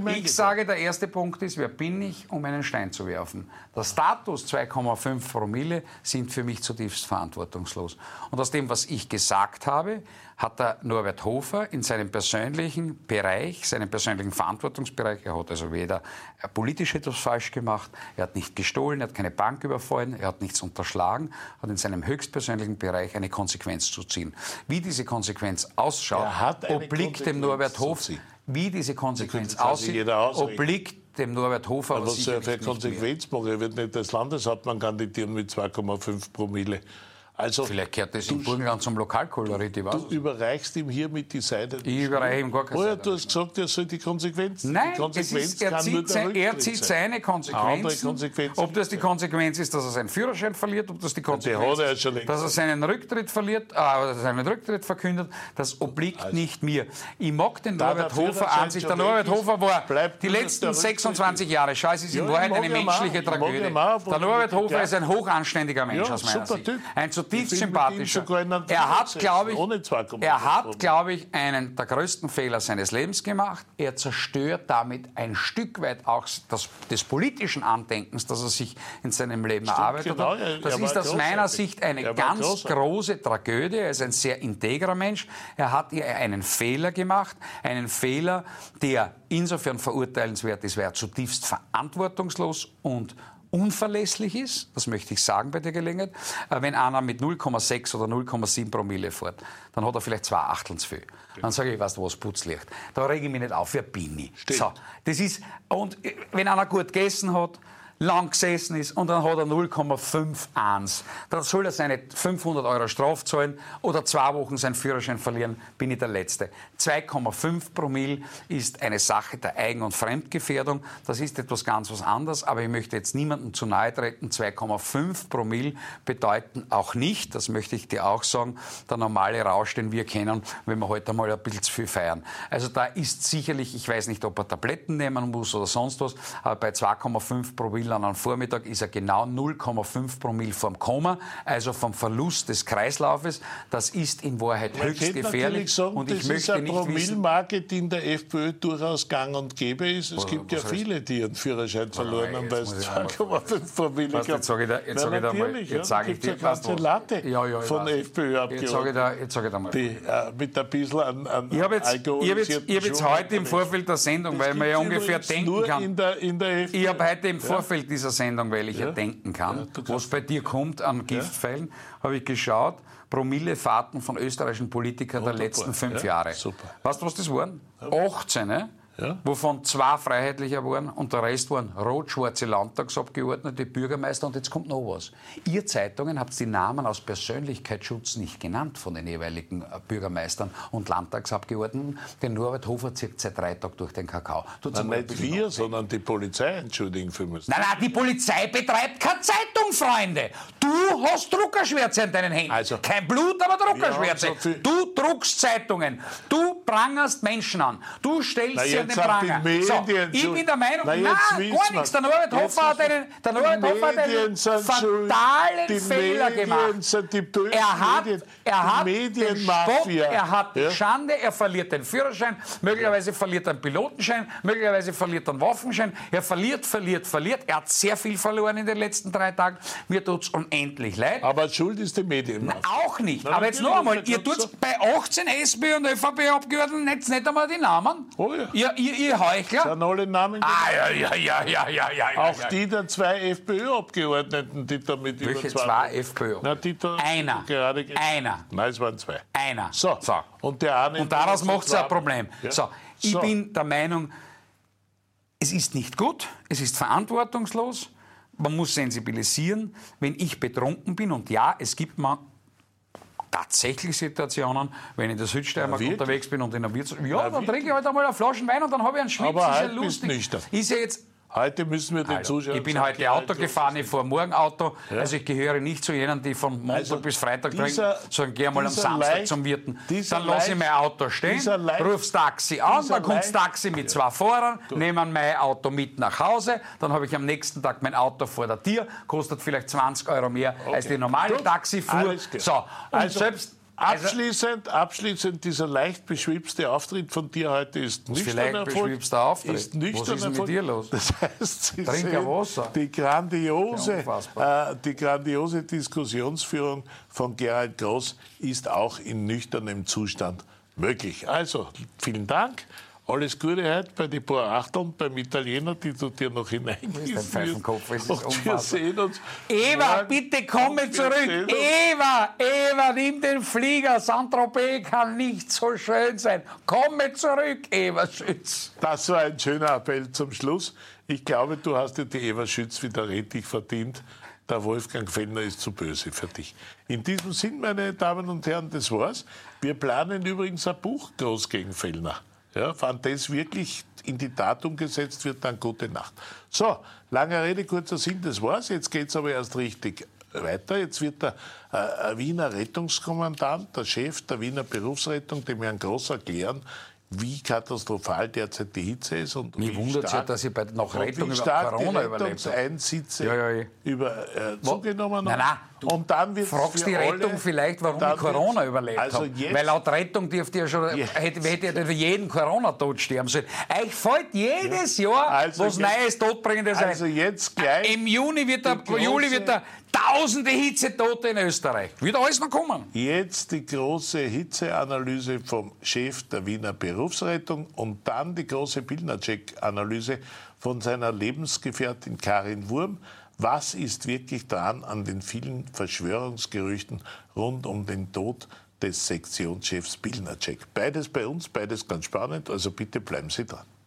C: Ich sage, der erste Punkt ist, wer bin ich, um einen Stein zu werfen? Der Status 2,5 Promille sind für mich zutiefst verantwortungslos. Und aus dem, was ich gesagt habe, hat der Norbert Hofer in seinem persönlichen Bereich, seinem persönlichen Verantwortungsbereich, er hat also weder politisch etwas falsch gemacht, er hat nicht gestohlen, er hat keine Bank überfallen, er hat nichts unterschlagen, hat in seinem höchstpersönlichen Bereich eine Konsequenz zu ziehen. Wie diese Konsequenz ausschaut, obliegt dem Norbert Hofer. Wie diese Konsequenz aussieht, obliegt dem Norbert Hofer.
B: Aber was soll er für eine Konsequenz machen? Er wird nicht als Landeshauptmann kandidieren mit 2,5 Promille. Also,
C: vielleicht gehört das im Burgenland zum Lokalkolorit.
B: Du überreichst ihm hiermit die Seite.
C: Ich überreiche ihm gar keine Seite.
B: Du hast gesagt, er soll die Konsequenz.
C: Nein,
B: die Konsequenz
C: er zieht seine Konsequenzen. Ob das die Konsequenz ist, dass er seinen Führerschein verliert, ob das die Konsequenz ist, dass er seinen Rücktritt verliert, seinen Rücktritt verkündet, das obliegt nicht mir. Ich mag den Norbert Hofer an sich. Der Norbert Hofer war die letzten 26 Jahre, scheiße, ist in Wahrheit eine menschliche Tragödie. Der Norbert Hofer ist ein hochanständiger Mensch aus meiner Sicht. Ein zutiefst sympathischer. Er hat, glaube ich, einen der größten Fehler seines Lebens gemacht. Er zerstört damit ein Stück weit auch des politischen Andenkens, das er sich in seinem Leben erarbeitet hat. Das ist aus meiner Sicht eine ganz große Tragödie. Er ist ein sehr integrer Mensch. Er hat hier einen Fehler gemacht, einen Fehler, der insofern verurteilenswert ist, weil er zutiefst verantwortungslos und unverlässlich ist, das möchte ich sagen bei der Gelegenheit. Wenn einer mit 0,6 oder 0,7 Promille fährt, dann hat er vielleicht 2 Achtel zu viel. Dann sage ich, weißt du was, Putzlicht. Da rege ich mich nicht auf, wer bin ich? So, das ist, und wenn einer gut gegessen hat, lang gesessen ist und dann hat er 0,51. Dann soll er seine 500 € Strafe zahlen oder 2 Wochen seinen Führerschein verlieren, bin ich der Letzte. 2,5 Promille ist eine Sache der Eigen- und Fremdgefährdung. Das ist etwas ganz was anderes, aber ich möchte jetzt niemandem zu nahe treten. 2,5 Promille bedeuten auch nicht, das möchte ich dir auch sagen, der normale Rausch, den wir kennen, wenn wir heute mal ein bisschen zu viel feiern. Also da ist sicherlich, ich weiß nicht, ob er Tabletten nehmen muss oder sonst was, aber bei 2,5 Promille an einem Vormittag ist er genau 0,5 Promille vom Koma, also vom Verlust des Kreislaufes. Das ist in Wahrheit höchst gefährlich.
B: Sagen,
C: und ich
B: das
C: möchte
B: ist eine
C: nicht
B: Promillmarke, die in der FPÖ durchaus gang und gäbe ist. Es gibt ja viele, die ihren Führerschein verloren haben, weil es 2,5 Promille gab.
C: Jetzt sage ich dir,
B: was du Latte von FPÖ-Abgeordneten.
C: Jetzt sage ich dir mal.
B: Mit ein bisschen an
C: Ich habe jetzt heute im Vorfeld der Sendung, weil man ja ungefähr denken kann. Ich habe heute im Vorfeld dieser Sendung, weil ich ja denken kann, was bei dir kommt an Giftpfeilen, habe ich geschaut, Promillefahrten von österreichischen Politikern der letzten 5 Jahre.
B: Super.
C: Weißt du, was das waren? 18, wovon 2 Freiheitlicher waren und der Rest waren rot-schwarze Landtagsabgeordnete, Bürgermeister und jetzt kommt noch was. Ihr Zeitungen habt die Namen aus Persönlichkeitsschutz nicht genannt von den jeweiligen Bürgermeistern und Landtagsabgeordneten. Den Norbert Hofer zieht seit 3 Tagen durch den Kakao.
B: Nicht wir, sondern die Polizei entschuldigen für müssen.
C: Nein, die Polizei betreibt keine Zeitung, Freunde. Du hast Druckerschwärze in deinen Händen. Also, kein Blut, aber Druckerschwärze. Du druckst Zeitungen. Du prangerst Menschen an. Du stellst sie an den Pranger. So, ich bin der Meinung, gar nichts. Der Norbert Hofer hat einen fatalen Fehler gemacht. Er hat den Spott, er hat die Schande, er verliert den Führerschein, möglicherweise verliert er einen Pilotenschein, möglicherweise verliert er einen Waffenschein. Er verliert. Er hat sehr viel verloren in den letzten 3 Tagen. Mir tut es unendlich leid.
B: Aber schuld ist die Medienmacht.
C: Auch nicht. Aber jetzt noch einmal, ihr tut bei 18 SP- und ÖVP-Abgeordneten jetzt nicht einmal die Namen.
B: Oh ja.
C: Ihr Heuchler.
B: Sind alle Namen
C: Ja.
B: Auch die der 2 FPÖ-Abgeordneten, die damit
C: über 2 FPÖ-Abgeordneten? Einer.
B: Nein, es waren 2.
C: Einer.
B: So. Und der eine.
C: Und daraus macht es ein Problem.
B: Ja.
C: So. Ich bin der Meinung, es ist nicht gut, es ist verantwortungslos, man muss sensibilisieren. Wenn ich betrunken bin, und ja, es gibt tatsächlich Situationen, wenn ich in der Südsteiermark unterwegs bin und in einer Wirtschaft. Ja, dann trinke ich halt einmal eine Flasche Wein und dann habe ich einen Schwips.
B: Aber
C: ist ja
B: heute
C: lustig.
B: bist nicht.
C: Ist ja jetzt.
B: Heute müssen wir den Zuschauern.
C: Ich bin heute Auto gefahren, ich fahre morgen Auto. Ja. Also ich gehöre nicht zu jenen, die von Montag bis Freitag trinken, sondern gehe einmal am Samstag zum Wirten. Dann lasse ich mein Auto stehen, rufe das Taxi an, dann kommt das Taxi mit 2 Fahrern, nehmen mein Auto mit nach Hause, dann habe ich am nächsten Tag mein Auto vor der Tür, kostet vielleicht 20 € mehr als die normale Taxifuhr. So, und selbst
B: Abschließend, dieser leicht beschwipste Auftritt von dir heute ist nüchtern
C: vielleicht
B: Erfolg.
C: beschwipster Auftritt.
B: Ist nüchtern
C: Was ist mit dir los?
B: Das heißt, Sie
C: Trink
B: sehen,
C: Wasser.
B: die grandiose Diskussionsführung von Gerald Groß ist auch in nüchternem Zustand möglich. Also, vielen Dank. Alles Gute heute bei den paar Achteln, beim Italiener, die du dir noch hineingibst. Und wir sehen uns.
C: Eva, bitte komme zurück. Eva, nimm den Flieger. Saint-Tropez kann nicht so schön sein. Komme zurück, Eva Schütz.
B: Das war ein schöner Appell zum Schluss. Ich glaube, du hast dir die Eva Schütz wieder redlich verdient. Der Wolfgang Fellner ist zu böse für dich. In diesem Sinn, meine Damen und Herren, das war's. Wir planen übrigens ein Buch Groß gegen Fellner. Ja, wenn das wirklich in die Tat umgesetzt wird, dann gute Nacht. So, lange Rede, kurzer Sinn, das war's. Jetzt geht's aber erst richtig weiter. Jetzt wird der Wiener Rettungskommandant, der Chef der Wiener Berufsrettung, dem Herrn Groß erklären, wie katastrophal derzeit die Hitze ist. Und
C: mich wundert es ja, dass ich nach Rettung über Corona überlebt habe.
B: Einsitze zugenommen
C: haben. Nein.
B: Und dann wird
C: fragst die Rettung vielleicht, warum ich Corona überlebt habe. Weil laut Rettung dürfte ja schon, hätte ja für jeden Corona-Tod sterben sollen. Euch fällt jedes Jahr was Neues Todbringendes ein.
B: Also jetzt gleich.
C: Im Juli wird der tausende Hitzetote in Österreich. Wird alles noch kommen.
B: Jetzt die große Hitzeanalyse vom Chef der Wiener Berufsrettung und dann die große Pilnacek-Analyse von seiner Lebensgefährtin Karin Wurm. Was ist wirklich dran an den vielen Verschwörungsgerüchten rund um den Tod des Sektionschefs Pilnacek? Beides bei uns, beides ganz spannend, also bitte bleiben Sie dran.